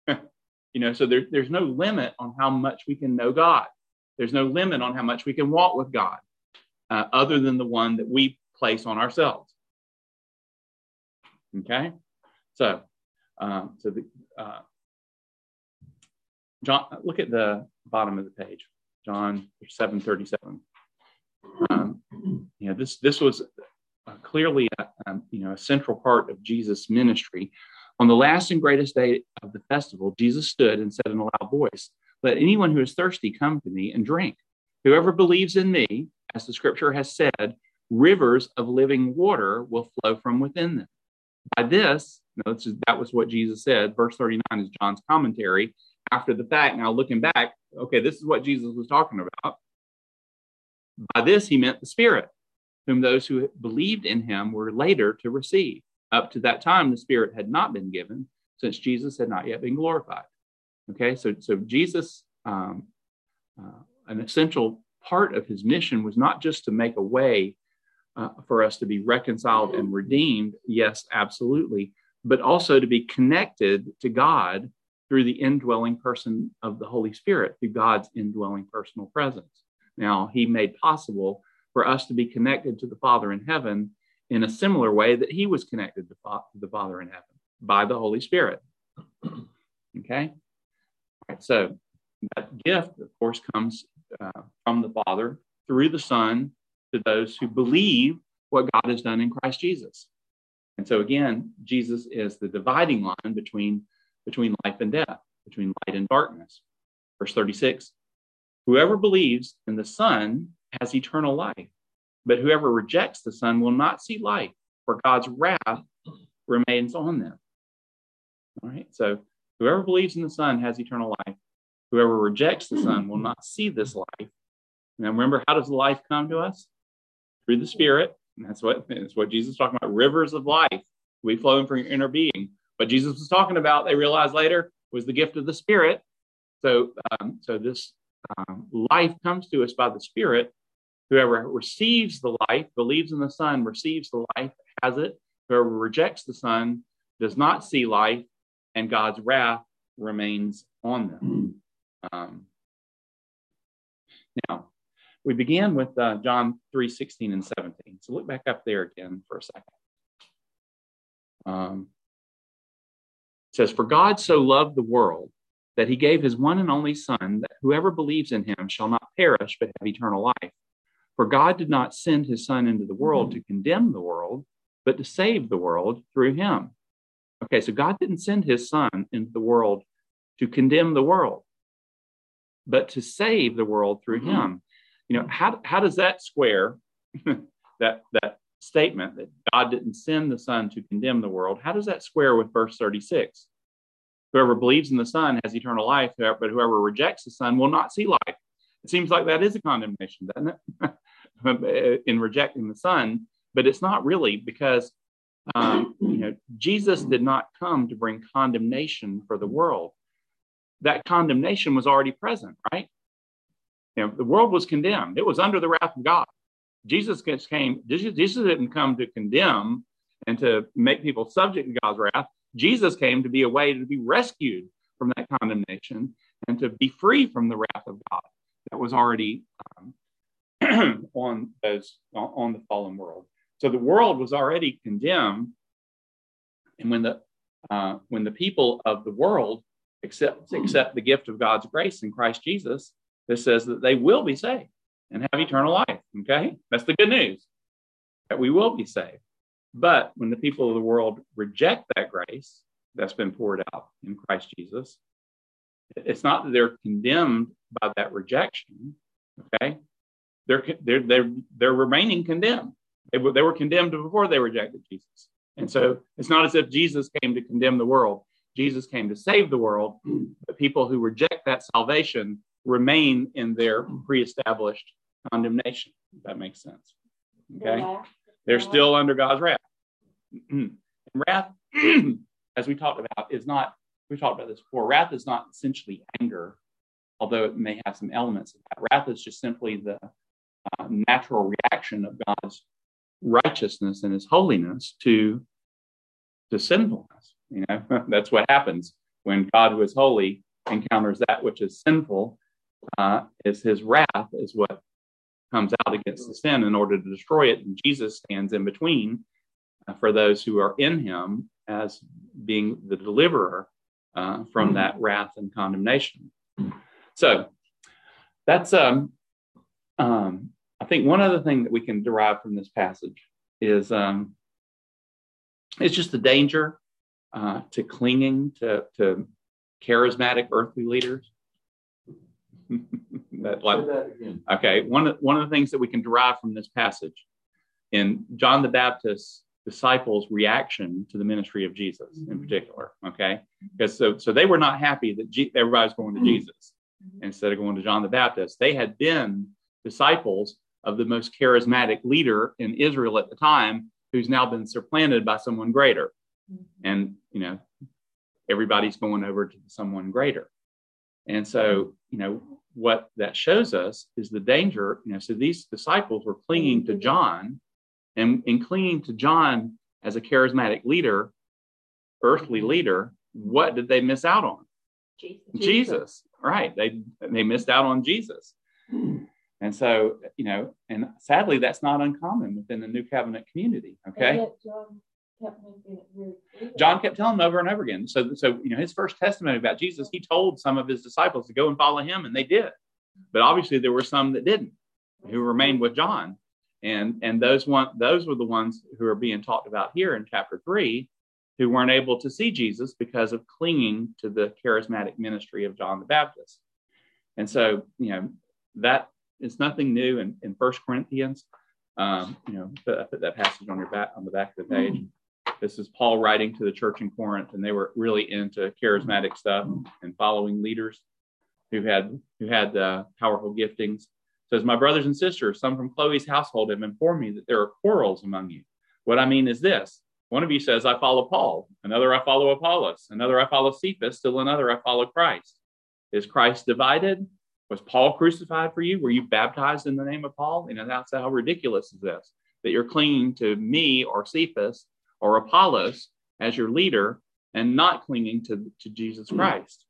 You know, so there, there's no limit on how much we can know God. There's no limit on how much we can walk with God, uh, other than the one that we place on ourselves. Okay, so um, so the uh, John, look at the bottom of the page, John seven thirty-seven. Um, you know, this this was uh, clearly a, um, you know a central part of Jesus' ministry. On the last and greatest day of the festival, Jesus stood and said in a loud voice, "Let anyone who is thirsty come to me and drink. Whoever believes in me, as the scripture has said, rivers of living water will flow from within them." By this, no, this is, that was what Jesus said. Verse thirty-nine is John's commentary after the fact. Now looking back, okay, this is what Jesus was talking about. By this, he meant the Spirit, whom those who believed in him were later to receive. Up to that time, the Spirit had not been given, since Jesus had not yet been glorified. Okay, so, so Jesus, um, uh, an essential part of his mission was not just to make a way uh, for us to be reconciled and redeemed, yes, absolutely, but also to be connected to God through the indwelling person of the Holy Spirit, through God's indwelling personal presence. Now, he made possible for us to be connected to the Father in heaven in a similar way that he was connected to the Father in heaven, by the Holy Spirit. Okay? All right, so that gift, of course, comes uh, from the Father through the Son to those who believe what God has done in Christ Jesus. And so again, Jesus is the dividing line between, between life and death, between light and darkness. Verse thirty-six, whoever believes in the Son has eternal life, but whoever rejects the Son will not see life, for God's wrath remains on them. All right, so whoever believes in the Son has eternal life. Whoever rejects the Son will not see this life. Now remember, how does the life come to us? Through the Spirit. And that's what, that's what Jesus is talking about. Rivers of life we flowing from your inner being. What Jesus was talking about, they realized later, was the gift of the Spirit. So, um, so this um, life comes to us by the Spirit. Whoever receives the life, believes in the Son, receives the life, has it. Whoever rejects the Son does not see life, and God's wrath remains on them. Um, now, we began with uh, John three sixteen and seventeen. So look back up there again for a second. Um, it says, "For God so loved the world that he gave his one and only Son, that whoever believes in him shall not perish but have eternal life. For God did not send his Son into the world to condemn the world, but to save the world through him." Okay, so God didn't send his Son into the world to condemn the world, but to save the world through him. You know, how, how does that square, that, that statement that God didn't send the Son to condemn the world, how does that square with verse thirty-six? Whoever believes in the Son has eternal life, but whoever rejects the Son will not see life. It seems like that is a condemnation, doesn't it? In rejecting the Son, but it's not really, because um, you know, Jesus did not come to bring condemnation for the world. That condemnation was already present, right? You know, the world was condemned. It was under the wrath of God. Jesus came, Jesus didn't come to condemn and to make people subject to God's wrath. Jesus came to be a way to be rescued from that condemnation and to be free from the wrath of God that was already um, on those on the fallen world. So the world was already condemned, and when the uh, when the people of the world accept accept the gift of God's grace in Christ Jesus, this says that they will be saved and have eternal life. Okay, that's the good news, that we will be saved. But when the people of the world reject that grace that's been poured out in Christ Jesus, it's not that they're condemned by that rejection. Okay, they're they're they're they're remaining condemned. They were, they were condemned before they rejected Jesus. And so it's not as if Jesus came to condemn the world. Jesus came to save the world. But people who reject that salvation remain in their pre-established condemnation. If that makes sense. Okay? They're still under God's wrath. And wrath, as we talked about, is not, we talked about this before, wrath is not essentially anger, although it may have some elements of that. Wrath is just simply the uh, natural reaction of God's righteousness and his holiness to, to sinfulness. You know, that's what happens when God, who is holy, encounters that which is sinful. Uh, is his wrath is what comes out against the sin in order to destroy it. And Jesus stands in between uh, for those who are in him as being the deliverer uh, from that wrath and condemnation. So that's um um. I think one other thing that we can derive from this passage is um, it's just the danger uh, to clinging to, to charismatic earthly leaders. that, like, that again. Okay, one of, one of the things that we can derive from this passage in John the Baptist's disciples' reaction to the ministry of Jesus in particular, okay? Because so, so they were not happy that G- everybody's going to Jesus instead of going to John the Baptist. They had been disciples of the most charismatic leader in Israel at the time, who's now been supplanted by someone greater. And, you know, everybody's going over to someone greater. And so, you know, what that shows us is the danger, you know, so these disciples were clinging to John, and in clinging to John as a charismatic leader, earthly leader, what did they miss out on? Jesus. Jesus, right. They, they missed out on Jesus. And so, you know, and sadly, that's not uncommon within the New Covenant community. Okay. John kept making it very clear. John kept telling them over and over again. So, so, you know, his first testimony about Jesus, he told some of his disciples to go and follow him, and they did. But obviously there were some that didn't, who remained with John. And, and those one, those were the ones who are being talked about here in chapter three, who weren't able to see Jesus because of clinging to the charismatic ministry of John the Baptist. And so, you know, that is nothing new in, in First Corinthians. Um, you know, I put that passage on your back on the back of the page. This is Paul writing to the church in Corinth, and they were really into charismatic stuff and following leaders who had who had uh, powerful giftings. says, my brothers and sisters, some from Chloe's household have informed me that there are quarrels among you. What I mean is this. One of you says, I follow Paul. Another, I follow Apollos. Another, I follow Cephas. Still another, I follow Christ. Is Christ divided? Was Paul crucified for you? Were you baptized in the name of Paul? You know, that's how ridiculous is this, that you're clinging to me or Cephas or Apollos as your leader and not clinging to, to Jesus Christ.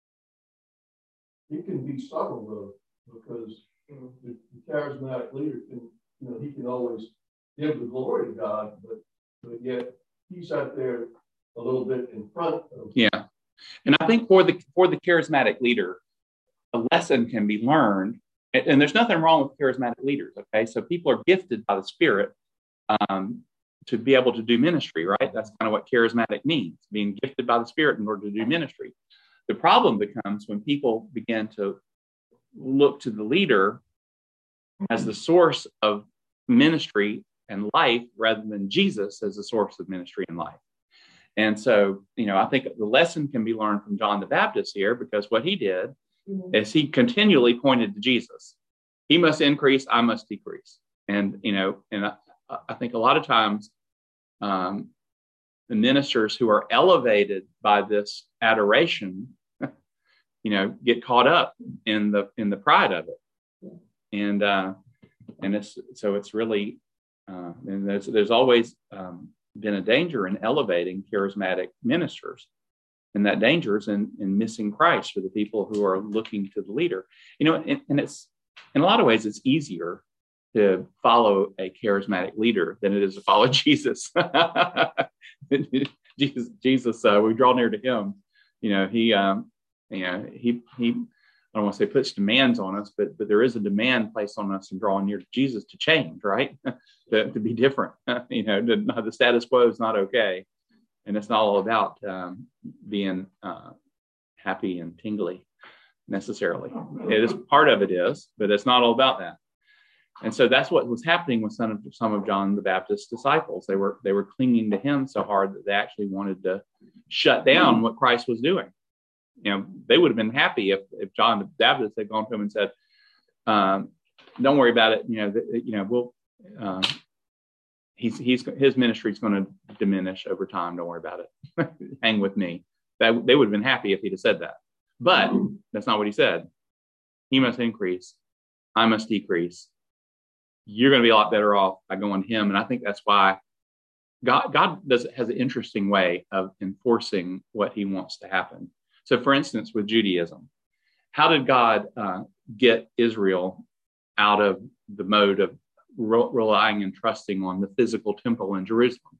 It can be subtle, though, because you know, the, the charismatic leader can, you know, he can always give the glory to God, but, but yet he's out there a little bit in front of. Yeah. And I think for the for the charismatic leader, a lesson can be learned, and, and there's nothing wrong with charismatic leaders, okay? So people are gifted by the Spirit um, to be able to do ministry, right? That's kind of what charismatic means, being gifted by the Spirit in order to do ministry. The problem becomes when people begin to look to the leader as the source of ministry and life rather than Jesus as the source of ministry and life. And so, you know, I think the lesson can be learned from John the Baptist here, because what he did mm-hmm. is he continually pointed to Jesus. He must increase, I must decrease. And, you know, and I, I think a lot of times um, the ministers who are elevated by this adoration, you know, get caught up in the in the pride of it. And uh, and it's so it's really, uh, and there's, there's always um, been a danger in elevating charismatic ministers. And that danger is in, in missing Christ for the people who are looking to the leader. You know, and, and it's, in a lot of ways, it's easier to follow a charismatic leader than it is to follow Jesus. Jesus, Jesus uh, we draw near to him. You know, he, um, you know, he, he, I don't want to say puts demands on us, but but there is a demand placed on us in drawing near to Jesus to change, right? to, to be different. you know, to, the status quo is not okay. And it's not all about um, being uh, happy and tingly necessarily. It is, part of it is, but it's not all about that. And so that's what was happening with some of, some of John the Baptist's disciples. They were they were clinging to him so hard that they actually wanted to shut down what Christ was doing. You know, they would have been happy if, if John the Baptist had gone to him and said, um, "Don't worry about it. You know, the, you know, we'll uh, he's he's his ministry is going to diminish over time. Don't worry about it. Hang with me." That they would have been happy if he'd have said that, but that's not what he said. He must increase. I must decrease. You're going to be a lot better off by going to him, and I think that's why God God does has an interesting way of enforcing what he wants to happen. So, for instance, with Judaism, how did God uh, get Israel out of the mode of re- relying and trusting on the physical temple in Jerusalem?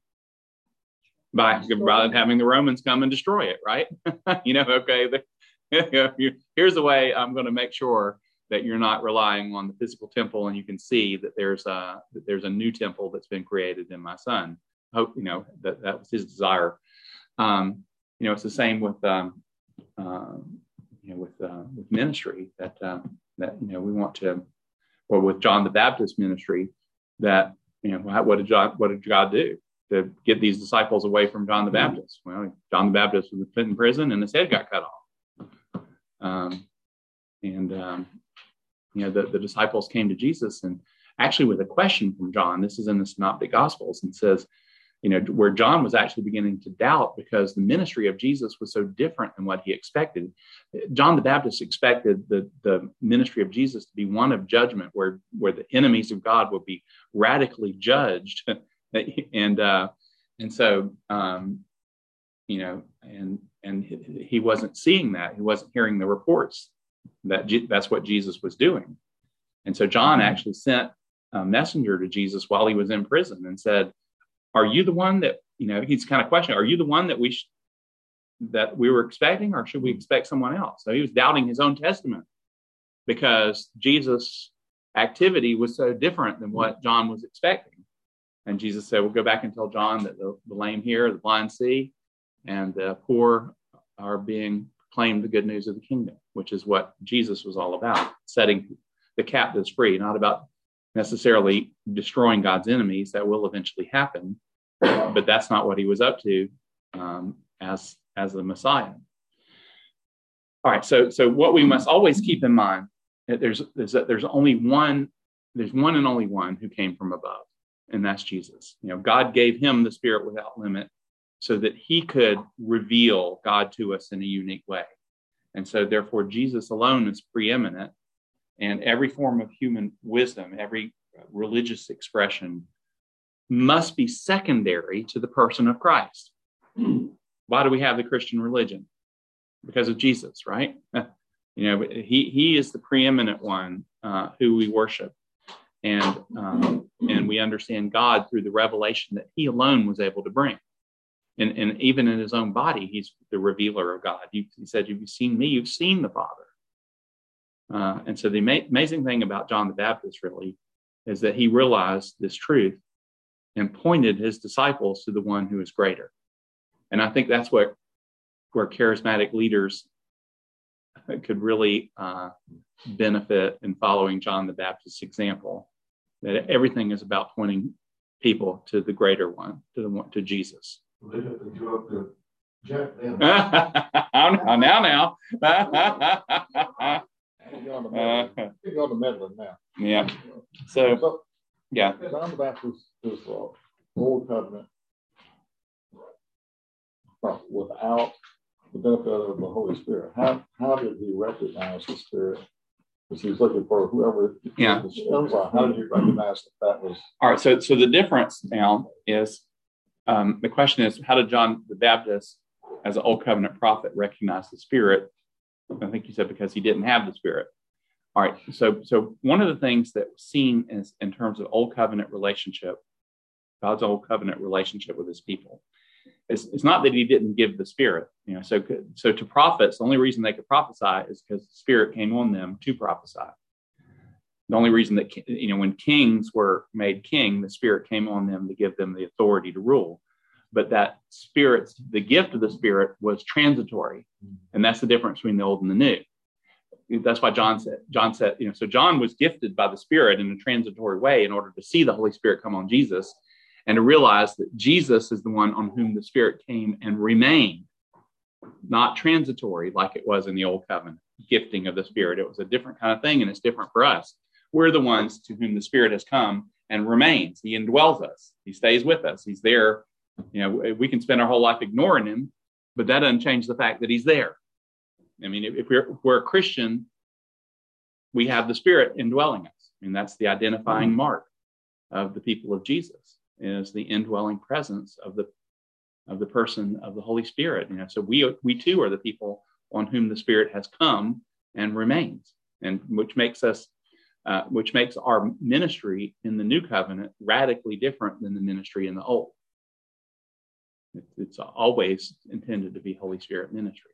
By, by having the Romans come and destroy it, right? you know, okay, the, here's the way I'm going to make sure that you're not relying on the physical temple, and you can see that there's a that there's a new temple that's been created in my son. Hope you know that that was his desire. Um, you know, it's the same with. Um, Um, you know, with uh, with ministry that um, that you know we want to, or with John the Baptist ministry, that you know what did John what did God do to get these disciples away from John the Baptist? Well, John the Baptist was put in prison and his head got cut off, um, and um, you know the, the disciples came to Jesus and actually with a question from John. This is in the Synoptic Gospels and says, you know, where John was actually beginning to doubt because the ministry of Jesus was so different than what he expected. John the Baptist expected the, the ministry of Jesus to be one of judgment, where, where the enemies of God would be radically judged. and uh, and so, um, you know, and and he wasn't seeing that. He wasn't hearing the reports that G- that's what Jesus was doing. And so John actually sent a messenger to Jesus while he was in prison and said, are you the one that, you know, he's kind of questioning, are you the one that we sh- that we were expecting, or should we expect someone else? So he was doubting his own testament because Jesus' activity was so different than what John was expecting. And Jesus said, we'll go back and tell John that the, the lame hear, the blind see, and the poor are being proclaimed the good news of the kingdom, which is what Jesus was all about, setting the captives free, not about necessarily destroying God's enemies. That will eventually happen, but that's not what he was up to um, as as the Messiah. All right, so so what we must always keep in mind there's there's there's only one there's one and only one who came from above, and that's Jesus. You know, God gave him the Spirit without limit so that he could reveal God to us in a unique way. And so therefore Jesus alone is preeminent, and every form of human wisdom, every religious expression must be secondary to the person of Christ. Why do we have the Christian religion? Because of Jesus, right? You know, he he is the preeminent one uh, who we worship, and um, and we understand God through the revelation that he alone was able to bring. And, and even in his own body, he's the revealer of God. He, he said, "You've seen me, you've seen the Father." Uh, and so the ama- amazing thing about John the Baptist really is that he realized this truth and pointed his disciples to the one who is greater. And I think that's what where charismatic leaders could really uh, benefit in following John the Baptist's example, that everything is about pointing people to the greater one, to the one, to Jesus. now, now, now. You're on the meddling now. Yeah. So, So, yeah. John the Baptist is uh, Old Covenant, but without the benefit of the Holy Spirit. How how did he recognize the Spirit? Because he was looking for whoever. Yeah. How did he recognize that that was? All right. So, so the difference now is um, the question is, how did John the Baptist, as an Old Covenant prophet, recognize the Spirit? I think you said because he didn't have the Spirit. All right. So, so one of the things that was seen is in terms of Old Covenant relationship, God's Old Covenant relationship with his people. It's, it's not that he didn't give the Spirit, you know. So, so to prophets, the only reason they could prophesy is because the Spirit came on them to prophesy. The only reason that, you know, when kings were made king, the Spirit came on them to give them the authority to rule. But that Spirit, the gift of the Spirit, was transitory, and that's the difference between the old and the new. That's why John said, John said, you know, so John was gifted by the Spirit in a transitory way in order to see the Holy Spirit come on Jesus, and to realize that Jesus is the one on whom the Spirit came and remained, not transitory like it was in the Old Covenant gifting of the Spirit. It was a different kind of thing, and it's different for us. We're the ones to whom the Spirit has come and remains. He indwells us. He stays with us. He's there. You know, we can spend our whole life ignoring him, but that doesn't change the fact that he's there. I mean, if we're, if we're a Christian, we have the Spirit indwelling us. I mean, that's the identifying mark of the people of Jesus, is the indwelling presence of the of the person of the Holy Spirit. You know, so we we too are the people on whom the Spirit has come and remains, and which makes us, uh, which makes our ministry in the New Covenant radically different than the ministry in the Old. It, it's always intended to be Holy Spirit ministry.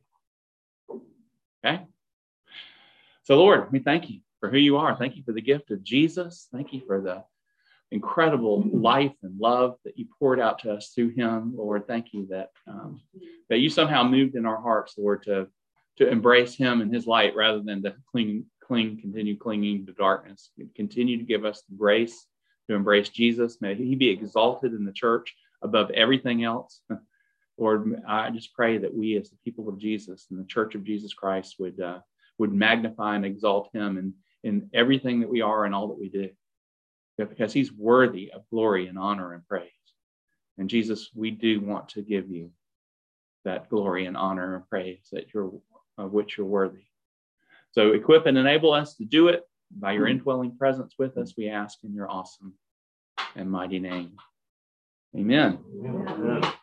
Okay. So, Lord, we thank you for who you are. Thank you for the gift of Jesus. Thank you for the incredible life and love that you poured out to us through him. Lord, thank you that um, that you somehow moved in our hearts, Lord, to, to embrace him and his light rather than to cling, cling, continue clinging to darkness. Continue to give us the grace to embrace Jesus. May he be exalted in the church above everything else. Lord, I just pray that we as the people of Jesus and the Church of Jesus Christ would uh, would magnify and exalt him in, in everything that we are and all that we do, because he's worthy of glory and honor and praise. And Jesus, we do want to give you that glory and honor and praise that you're, of which you're worthy. So equip and enable us to do it by your indwelling presence with us, we ask in your awesome and mighty name. Amen. Amen.